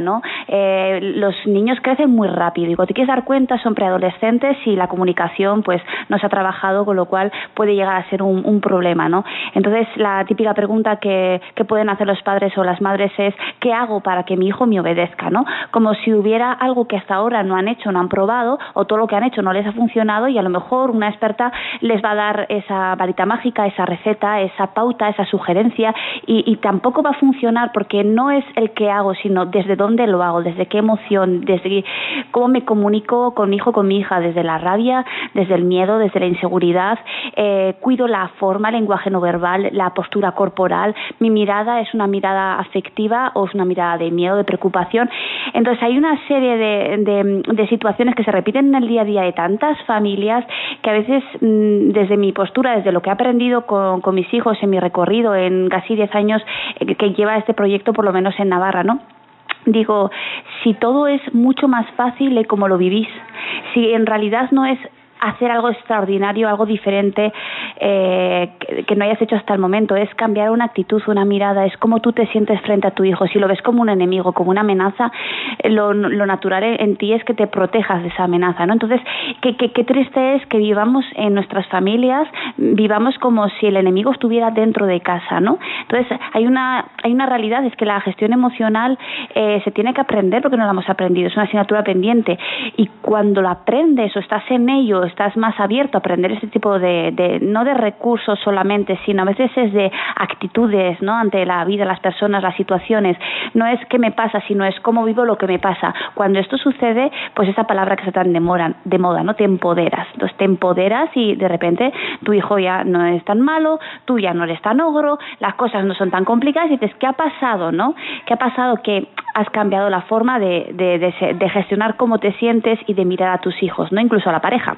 Los niños crecen muy rápido y cuando te quieres dar cuenta son preadolescentes y la comunicación pues no se ha trabajado, con lo cual puede llegar a ser un problema, ¿no? Entonces la típica pregunta que pueden hacer los padres o las madres es ¿qué hago para que mi hijo me obedezca, ¿no? Como si hubiera algo que hasta ahora no han hecho, no han probado, o todo lo que han hecho no les ha funcionado y a lo mejor una experta les va a dar esa varita mágica, esa receta, esa pauta, esa sugerencia y tampoco va a funcionar porque no es el qué hago, sino desde dónde lo hago, desde qué emoción, desde cómo me comunico con mi hijo, con mi hija, desde la rabia, desde el miedo, desde la inseguridad, cuido la forma, el lenguaje no verbal, la postura corporal, mi mirada es una mirada afectiva o es una mirada de miedo, de preocupación. Entonces hay una serie de situaciones que se repiten en el día a día de tantas familias que a veces desde mi postura, desde lo que he aprendido con mis hijos en mi recorrido en casi 10 años que lleva este proyecto, por lo menos en Navarra, ¿no? Digo, si todo es mucho más fácil como lo vivís, si en realidad no es hacer algo extraordinario, algo diferente que no hayas hecho hasta el momento, es cambiar una actitud, una mirada, es cómo tú te sientes frente a tu hijo. Si lo ves como un enemigo, como una amenaza, lo natural en ti es que te protejas de esa amenaza, ¿no? Entonces, qué triste es que vivamos en nuestras familias, vivamos como si el enemigo estuviera dentro de casa, ¿no? Entonces, hay una realidad, es que la gestión emocional se tiene que aprender porque no la hemos aprendido, es una asignatura pendiente, y cuando lo aprendes o estás en ello, estás más abierto a aprender este tipo no de recursos solamente, sino a veces es de actitudes, ¿no? Ante la vida, las personas, las situaciones. No es qué me pasa, sino es cómo vivo lo que me pasa. Cuando esto sucede, pues esa palabra que está tan de moda, ¿no? Te empoderas. Entonces te empoderas y de repente tu hijo ya no es tan malo, tú ya no eres tan ogro, las cosas no son tan complicadas y dices, ¿qué ha pasado, no? ¿Qué ha pasado? Que has cambiado la forma de gestionar cómo te sientes y de mirar a tus hijos, ¿no? Incluso a la pareja.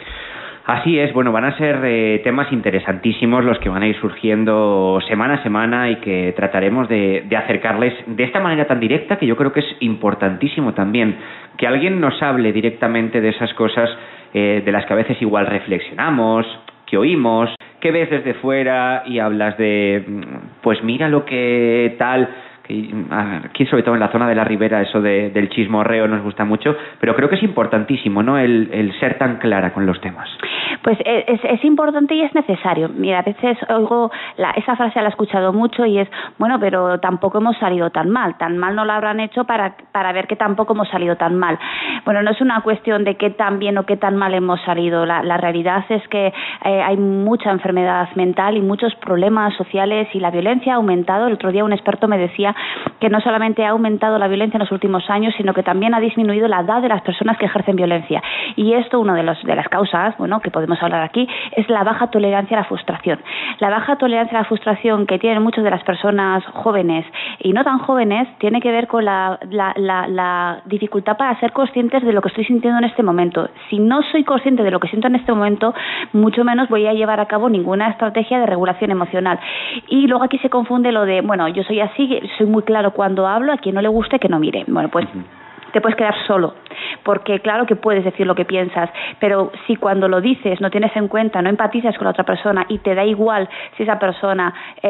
Así es, bueno, van a ser temas interesantísimos los que van a ir surgiendo semana a semana y que trataremos de acercarles de esta manera tan directa, que yo creo que es importantísimo también, que alguien nos hable directamente de esas cosas de las que a veces igual reflexionamos, que oímos, que ves desde fuera y hablas de, pues mira lo que tal. Aquí sobre todo en la zona de la Ribera eso del chismorreo nos gusta mucho, pero creo que es importantísimo, ¿no? El ser tan clara con los temas. Pues es importante y es necesario. Mira, a veces oigo esa frase, la he escuchado mucho y es, bueno, pero tampoco hemos salido tan mal no lo habrán hecho para ver que tampoco hemos salido tan mal. Bueno, no es una cuestión de qué tan bien o qué tan mal hemos salido, la realidad es que hay mucha enfermedad mental y muchos problemas sociales y la violencia ha aumentado. El otro día un experto me decía que no solamente ha aumentado la violencia en los últimos años, sino que también ha disminuido la edad de las personas que ejercen violencia. Y esto, una de las causas, bueno, que podemos hablar aquí, es la baja tolerancia a la frustración. La baja tolerancia a la frustración que tienen muchas de las personas jóvenes y no tan jóvenes tiene que ver con la dificultad para ser conscientes de lo que estoy sintiendo en este momento. Si no soy consciente de lo que siento en este momento, mucho menos voy a llevar a cabo ninguna estrategia de regulación emocional. Y luego aquí se confunde lo de, bueno, yo soy así, soy muy claro cuando hablo, a quien no le guste que no mire. Bueno, pues te puedes quedar solo, porque claro que puedes decir lo que piensas, pero si cuando lo dices no tienes en cuenta, no empatizas con la otra persona y te da igual si esa persona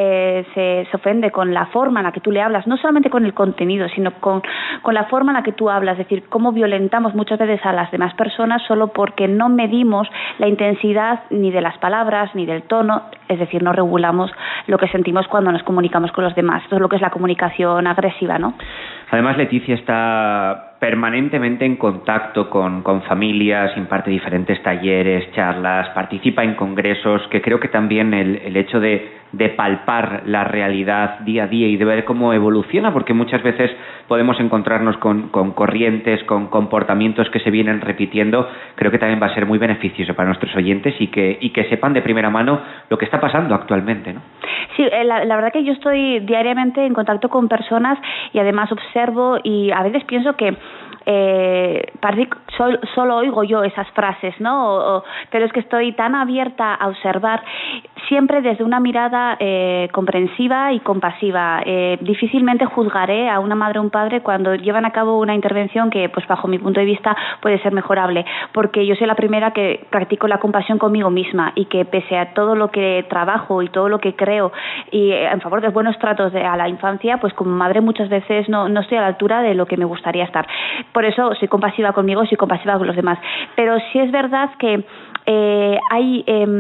se ofende con la forma en la que tú le hablas, no solamente con el contenido, sino con la forma en la que tú hablas, es decir, cómo violentamos muchas veces a las demás personas solo porque no medimos la intensidad ni de las palabras ni del tono, es decir, no regulamos lo que sentimos cuando nos comunicamos con los demás. Esto es lo que es la comunicación agresiva, ¿no? Además, Leticia está permanentemente en contacto con familias, imparte diferentes talleres, charlas, participa en congresos, que creo que también el hecho de palpar la realidad día a día y de ver cómo evoluciona, porque muchas veces podemos encontrarnos con corrientes, con comportamientos que se vienen repitiendo, creo que también va a ser muy beneficioso para nuestros oyentes y que sepan de primera mano lo que está pasando actualmente, ¿no? Sí, la verdad que yo estoy diariamente en contacto con personas y además observo y a veces pienso que parece que solo oigo yo esas frases, ¿no? Pero es que estoy tan abierta a observar, siempre desde una mirada comprensiva y compasiva. Difícilmente juzgaré a una madre o un padre cuando llevan a cabo una intervención que, pues bajo mi punto de vista, puede ser mejorable, porque yo soy la primera que practico la compasión conmigo misma y que pese a todo lo que trabajo y todo lo que creo y en favor de los buenos tratos a la infancia, pues como madre muchas veces no estoy a la altura de lo que me gustaría estar. Por eso soy compasiva conmigo, soy compasiva con los demás. Pero sí es verdad que hay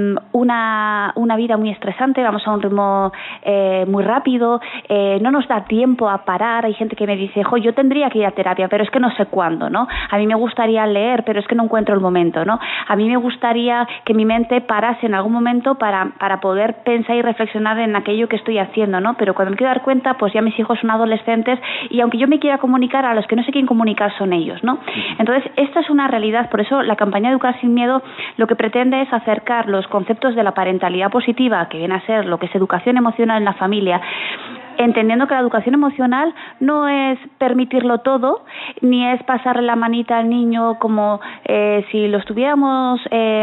una vida muy estresante, vamos a un ritmo muy rápido, no nos da tiempo a parar. Hay gente que me dice, yo tendría que ir a terapia, pero es que no sé cuándo, ¿no? A mí me gustaría leer, pero es que no encuentro el momento, ¿no? A mí me gustaría que mi mente parase en algún momento para poder pensar y reflexionar en aquello que estoy haciendo, ¿no? Pero cuando me quiero dar cuenta, pues ya mis hijos son adolescentes y aunque yo me quiera comunicar, a los que no sé quién comunicar son ellos, ¿no? Entonces, esto es una realidad. Por eso la campaña Educar sin Miedo lo que pretende es acercar los conceptos de la parentalidad positiva, que viene a ser lo que es educación emocional en la familia, entendiendo que la educación emocional no es permitirlo todo, ni es pasarle la manita al niño como si lo estuviéramos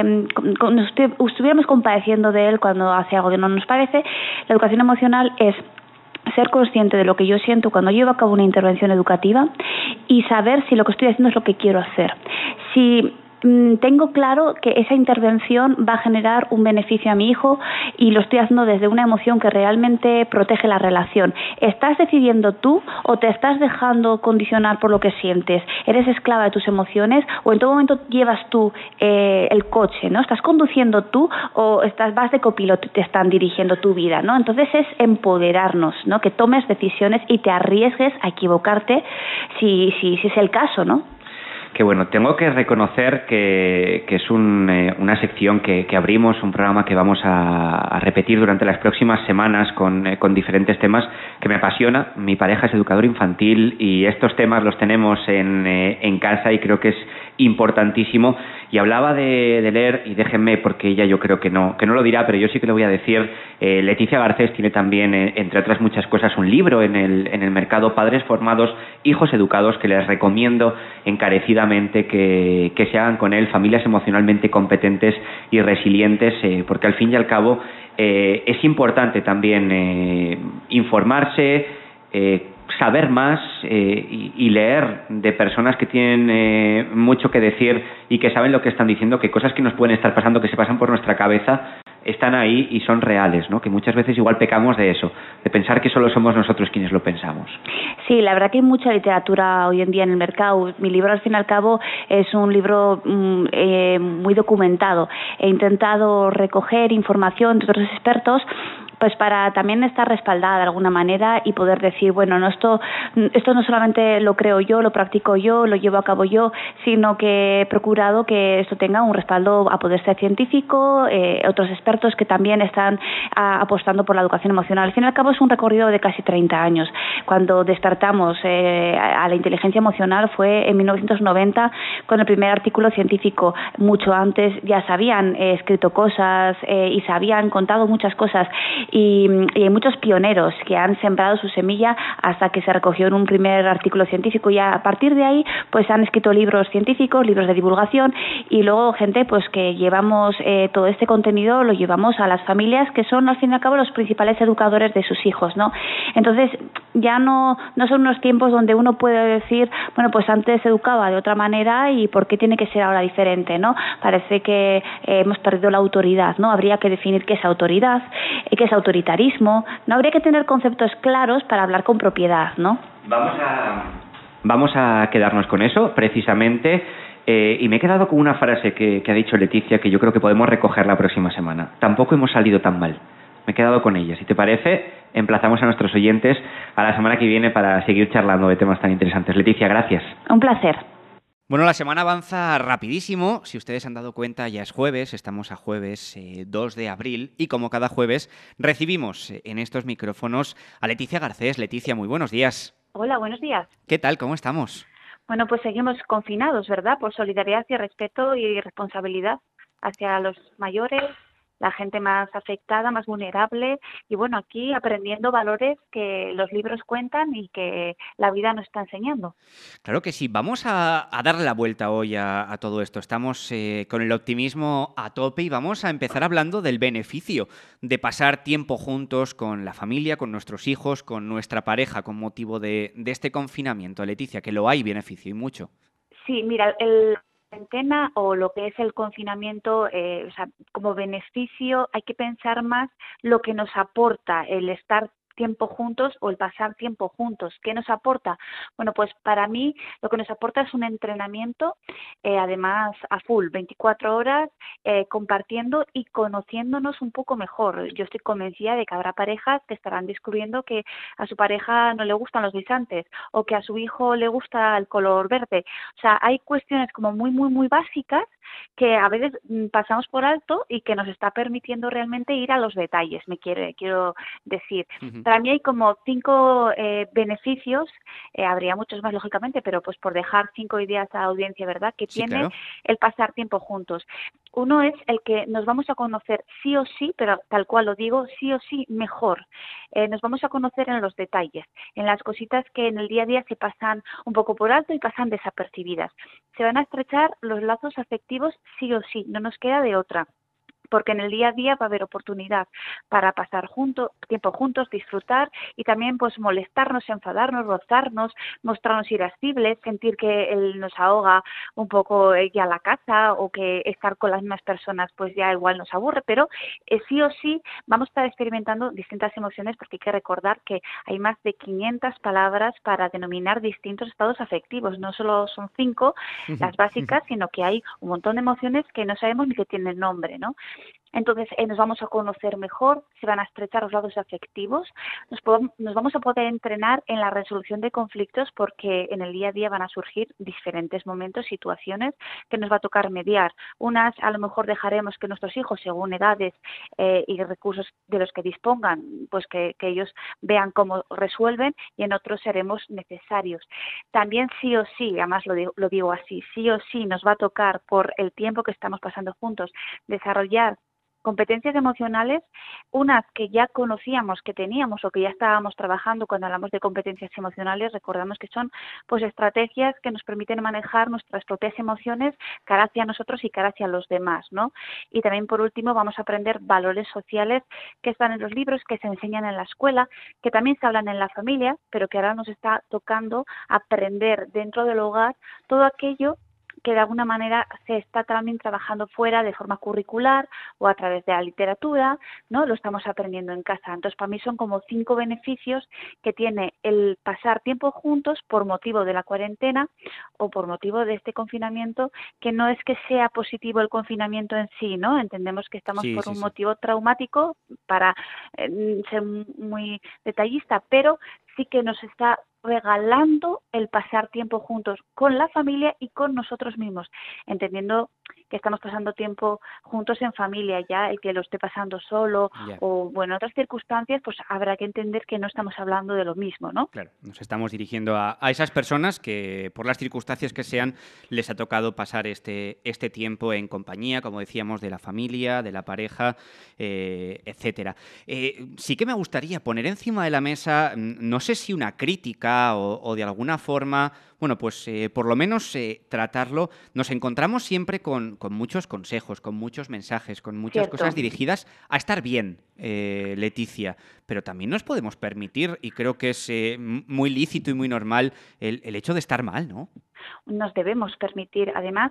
compadeciendo de él cuando hace algo que no nos parece. La educación emocional es ser consciente de lo que yo siento cuando llevo a cabo una intervención educativa y saber si lo que estoy haciendo es lo que quiero hacer. Si tengo claro que esa intervención va a generar un beneficio a mi hijo y lo estoy haciendo desde una emoción que realmente protege la relación. ¿Estás decidiendo tú o te estás dejando condicionar por lo que sientes? ¿Eres esclava de tus emociones o en todo momento llevas tú el coche, ¿no? ¿Estás conduciendo tú o vas de copiloto y te están dirigiendo tu vida, ¿no? Entonces es empoderarnos, ¿no? Que tomes decisiones y te arriesgues a equivocarte si es el caso, ¿no? Que bueno, tengo que reconocer que es una sección que abrimos, un programa que vamos a repetir durante las próximas semanas con diferentes temas que me apasiona. Mi pareja es educador infantil y estos temas los tenemos en casa y creo que es importantísimo. Y hablaba de leer, y déjenme, porque ella yo creo que no lo dirá, pero yo sí que lo voy a decir. Leticia Garcés tiene también, entre otras muchas cosas, un libro en el mercado, Padres Formados, Hijos Educados, que les recomiendo encarecidamente que se hagan con él, familias emocionalmente competentes y resilientes, porque al fin y al cabo es importante también informarse, saber más y leer de personas que tienen mucho que decir y que saben lo que están diciendo, que cosas que nos pueden estar pasando, que se pasan por nuestra cabeza, están ahí y son reales, ¿no? Que muchas veces igual pecamos de eso, de pensar que solo somos nosotros quienes lo pensamos. Sí, la verdad que hay mucha literatura hoy en día en el mercado. Mi libro, al fin y al cabo, es un libro muy documentado. He intentado recoger información de otros expertos pues para también estar respaldada de alguna manera y poder decir, bueno, no, esto no solamente lo creo yo, lo practico yo, lo llevo a cabo yo, sino que he procurado que esto tenga un respaldo a poder ser científico, otros expertos que también están apostando por la educación emocional. Al fin y al cabo es un recorrido de casi 30 años. Cuando despertamos a la inteligencia emocional fue en 1990 con el primer artículo científico. Mucho antes ya se habían escrito cosas y se habían contado muchas cosas. Y hay muchos pioneros que han sembrado su semilla hasta que se recogió en un primer artículo científico y a partir de ahí pues han escrito libros científicos, libros de divulgación y luego gente pues que llevamos todo este contenido, lo llevamos a las familias que son al fin y al cabo los principales educadores de sus hijos, ¿no? Entonces ya no son unos tiempos donde uno puede decir, bueno, pues antes se educaba de otra manera y ¿por qué tiene que ser ahora diferente, no? Parece que hemos perdido la autoridad, ¿no? Habría que definir qué es autoridad, qué es autoritarismo, no habría que tener conceptos claros para hablar con propiedad, ¿no? Vamos a quedarnos con eso, precisamente, y me he quedado con una frase que ha dicho Leticia que yo creo que podemos recoger la próxima semana. Tampoco hemos salido tan mal. Me he quedado con ella. Si te parece, emplazamos a nuestros oyentes a la semana que viene para seguir charlando de temas tan interesantes. Leticia, gracias. Un placer. Bueno, la semana avanza rapidísimo. Si ustedes han dado cuenta, ya es jueves, estamos a jueves 2 de abril y como cada jueves recibimos en estos micrófonos a Leticia Garcés. Leticia, muy buenos días. Hola, buenos días. ¿Qué tal? ¿Cómo estamos? Bueno, pues seguimos confinados, ¿verdad? Por solidaridad y respeto y responsabilidad hacia los mayores, la gente más afectada, más vulnerable, y bueno, aquí aprendiendo valores que los libros cuentan y que la vida nos está enseñando. Claro que sí. Vamos a darle la vuelta hoy a todo esto. Estamos con el optimismo a tope y vamos a empezar hablando del beneficio de pasar tiempo juntos con la familia, con nuestros hijos, con nuestra pareja, con motivo de este confinamiento. Leticia, que lo hay beneficio y mucho. Sí, mira, el cuarentena o lo que es el confinamiento, o sea, como beneficio hay que pensar más lo que nos aporta el estar tiempo juntos o el pasar tiempo juntos. ¿Qué nos aporta? Bueno, pues para mí lo que nos aporta es un entrenamiento, además a full, 24 horas, compartiendo y conociéndonos un poco mejor. Yo estoy convencida de que habrá parejas que estarán descubriendo que a su pareja no le gustan los guisantes o que a su hijo le gusta el color verde. O sea, hay cuestiones como muy básicas que a veces pasamos por alto y que nos está permitiendo realmente ir a los detalles, quiero decir. Ujú. Para mí hay como 5 beneficios, habría muchos más lógicamente, pero pues por dejar 5 ideas a la audiencia, ¿verdad?, que Sí, tiene claro. el pasar tiempo juntos. Uno es el que nos vamos a conocer sí o sí, pero tal cual lo digo, sí o sí mejor. Nos vamos a conocer en los detalles, en las cositas que en el día a día se pasan un poco por alto y pasan desapercibidas. Se van a estrechar los lazos afectivos sí o sí, no nos queda de otra, porque en el día a día va a haber oportunidad para pasar tiempo juntos, disfrutar y también pues molestarnos, enfadarnos, rozarnos, mostrarnos irascibles, sentir que él nos ahoga un poco ya la casa o que estar con las mismas personas pues ya igual nos aburre, pero sí o sí vamos a estar experimentando distintas emociones porque hay que recordar que hay más de 500 palabras para denominar distintos estados afectivos, no solo son 5 las básicas, sino que hay un montón de emociones que no sabemos ni que tienen nombre, ¿no? Entonces nos vamos a conocer mejor, se van a estrechar los lazos afectivos, nos vamos a poder entrenar en la resolución de conflictos porque en el día a día van a surgir diferentes momentos, situaciones que nos va a tocar mediar. Unas a lo mejor dejaremos que nuestros hijos, según edades y recursos de los que dispongan, pues que ellos vean cómo resuelven y en otros seremos necesarios. También sí o sí, además lo digo así, sí o sí nos va a tocar por el tiempo que estamos pasando juntos desarrollar competencias emocionales, unas que ya conocíamos que teníamos o que ya estábamos trabajando cuando hablamos de competencias emocionales, recordamos que son pues estrategias que nos permiten manejar nuestras propias emociones cara hacia nosotros y cara hacia los demás, ¿no? Y también por último vamos a aprender valores sociales que están en los libros, que se enseñan en la escuela, que también se hablan en la familia, pero que ahora nos está tocando aprender dentro del hogar todo aquello que de alguna manera se está también trabajando fuera de forma curricular o a través de la literatura, ¿no? Lo estamos aprendiendo en casa. Entonces, para mí son como 5 beneficios que tiene el pasar tiempo juntos por motivo de la cuarentena o por motivo de este confinamiento, que no es que sea positivo el confinamiento en sí, ¿no? Entendemos que estamos Sí, por sí, un sí. motivo traumático, para ser muy detallista, pero sí que nos está regalando el pasar tiempo juntos con la familia y con nosotros mismos, entendiendo que estamos pasando tiempo juntos en familia, ya el que lo esté pasando solo Ya. o bueno, en otras circunstancias, pues habrá que entender que no estamos hablando de lo mismo, ¿no? Claro, nos estamos dirigiendo a esas personas que, por las circunstancias que sean, les ha tocado pasar este tiempo en compañía, como decíamos, de la familia, de la pareja, etcétera. Sí que me gustaría poner encima de la mesa, no sé si una crítica o de alguna forma, bueno, pues por lo menos tratarlo. Nos encontramos siempre con muchos consejos, con muchos mensajes, con muchas cosas Cierto. dirigidas a estar bien, Leticia, pero también nos podemos permitir, y creo que es muy lícito y muy normal, el hecho de estar mal, ¿no? Nos debemos permitir. Además,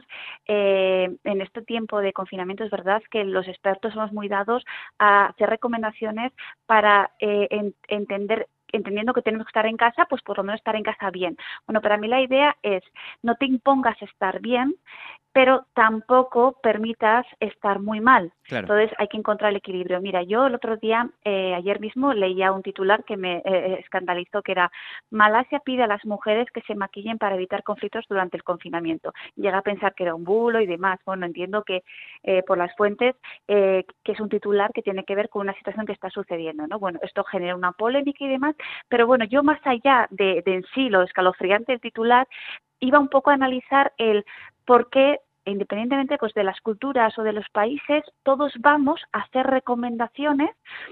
en este tiempo de confinamiento es verdad que los expertos somos muy dados a hacer recomendaciones para entendiendo que tenemos que estar en casa, pues por lo menos estar en casa bien. Bueno, para mí la idea es no te impongas estar bien, pero tampoco permitas estar muy mal. Claro. Entonces hay que encontrar el equilibrio. Mira, yo el otro día, ayer mismo, leía un titular que me escandalizó, que era Malasia pide a las mujeres que se maquillen para evitar conflictos durante el confinamiento. Llega a pensar que era un bulo y demás. Bueno, entiendo que por las fuentes, que es un titular que tiene que ver con una situación que está sucediendo, ¿no? Bueno, esto genera una polémica y demás, pero bueno, yo más allá de en sí lo escalofriante del titular, iba un poco a analizar el por qué independientemente pues de las culturas o de los países, todos vamos a hacer recomendaciones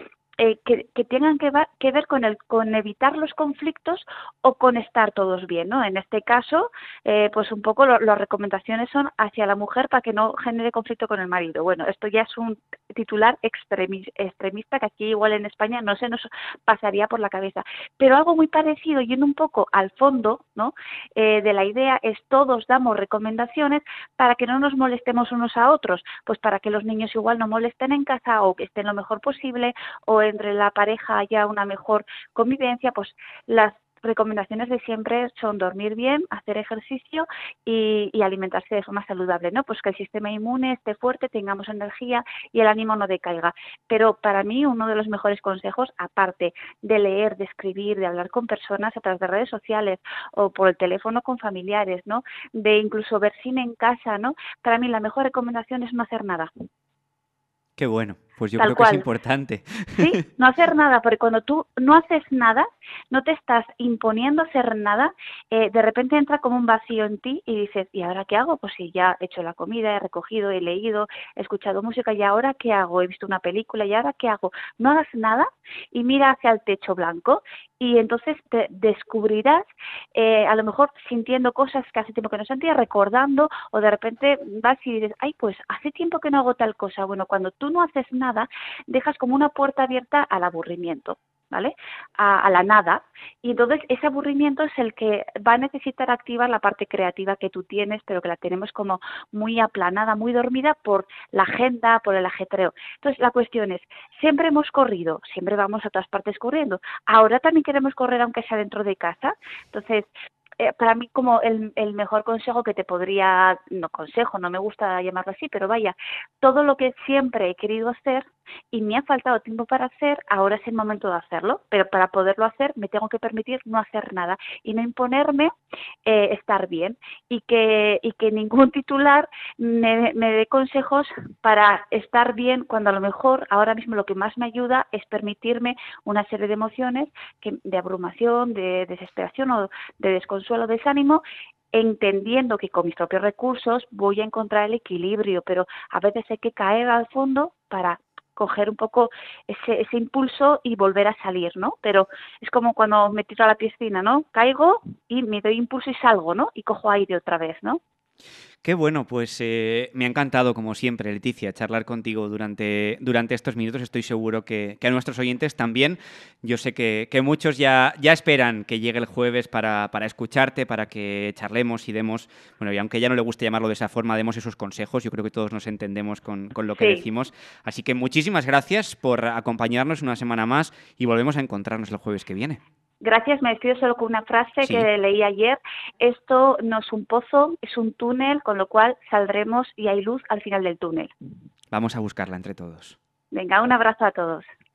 que tengan que ver con evitar los conflictos o con estar todos bien, ¿no? En este caso, pues un poco las recomendaciones son hacia la mujer para que no genere conflicto con el marido. Bueno, esto ya es un titular extremista que aquí igual en España no se nos pasaría por la cabeza. Pero algo muy parecido, yendo un poco al fondo, ¿no? De la idea es todos damos recomendaciones para que no nos molestemos unos a otros, pues para que los niños igual no molesten en casa o que estén lo mejor posible o entre la pareja haya una mejor convivencia, pues las recomendaciones de siempre son dormir bien, hacer ejercicio y alimentarse de forma saludable, ¿no? Pues que el sistema inmune esté fuerte, tengamos energía y el ánimo no decaiga. Pero para mí uno de los mejores consejos, aparte de leer, de escribir, de hablar con personas a través de redes sociales o por el teléfono con familiares, ¿no? De incluso ver cine en casa, ¿no? Para mí la mejor recomendación es no hacer nada. Qué bueno, pues yo Tal creo que es cual. importante. Sí, no hacer nada, porque cuando tú no haces nada, no te estás imponiendo hacer nada, de repente entra como un vacío en ti y dices, ¿y ahora qué hago? Pues si ya he hecho la comida, he recogido, he leído, he escuchado música, ¿y ahora qué hago? He visto una película, ¿y ahora qué hago? No hagas nada y mira hacia el techo blanco y entonces te descubrirás, a lo mejor sintiendo cosas que hace tiempo que no sentías, recordando, o de repente vas y dices, ay, pues hace tiempo que no hago tal cosa. Bueno, cuando tú no haces nada, dejas como una puerta abierta al aburrimiento, ¿vale? A la nada. Y entonces ese aburrimiento es el que va a necesitar activar la parte creativa que tú tienes, pero que la tenemos como muy aplanada, muy dormida por la agenda, por el ajetreo. Entonces la cuestión es, siempre hemos corrido, siempre vamos a todas partes corriendo. Ahora también queremos correr aunque sea dentro de casa. Entonces, para mí como el mejor consejo que te podría, no consejo, no me gusta llamarlo así, pero vaya, todo lo que siempre he querido hacer y me ha faltado tiempo para hacer, ahora es el momento de hacerlo, pero para poderlo hacer me tengo que permitir no hacer nada y no imponerme estar bien y que ningún titular me dé consejos para estar bien cuando a lo mejor ahora mismo lo que más me ayuda es permitirme una serie de emociones de abrumación, de desesperación o de desconsuelo, desánimo, entendiendo que con mis propios recursos voy a encontrar el equilibrio, pero a veces hay que caer al fondo para coger un poco ese impulso y volver a salir, ¿no? Pero es como cuando me tiro a la piscina, ¿no? Caigo y me doy impulso y salgo, ¿no? Y cojo aire otra vez, ¿no? Qué bueno, pues me ha encantado, como siempre, Leticia, charlar contigo durante estos minutos. Estoy seguro que a nuestros oyentes también. Yo sé que muchos ya esperan que llegue el jueves para escucharte, para que charlemos y demos, bueno, y aunque ya no le guste llamarlo de esa forma, demos esos consejos. Yo creo que todos nos entendemos con lo que Sí. decimos. Así que muchísimas gracias por acompañarnos una semana más y volvemos a encontrarnos el jueves que viene. Gracias, me despido solo con una frase Sí. que leí ayer. Esto no es un pozo, es un túnel, con lo cual saldremos y hay luz al final del túnel. Vamos a buscarla entre todos. Venga, un abrazo a todos.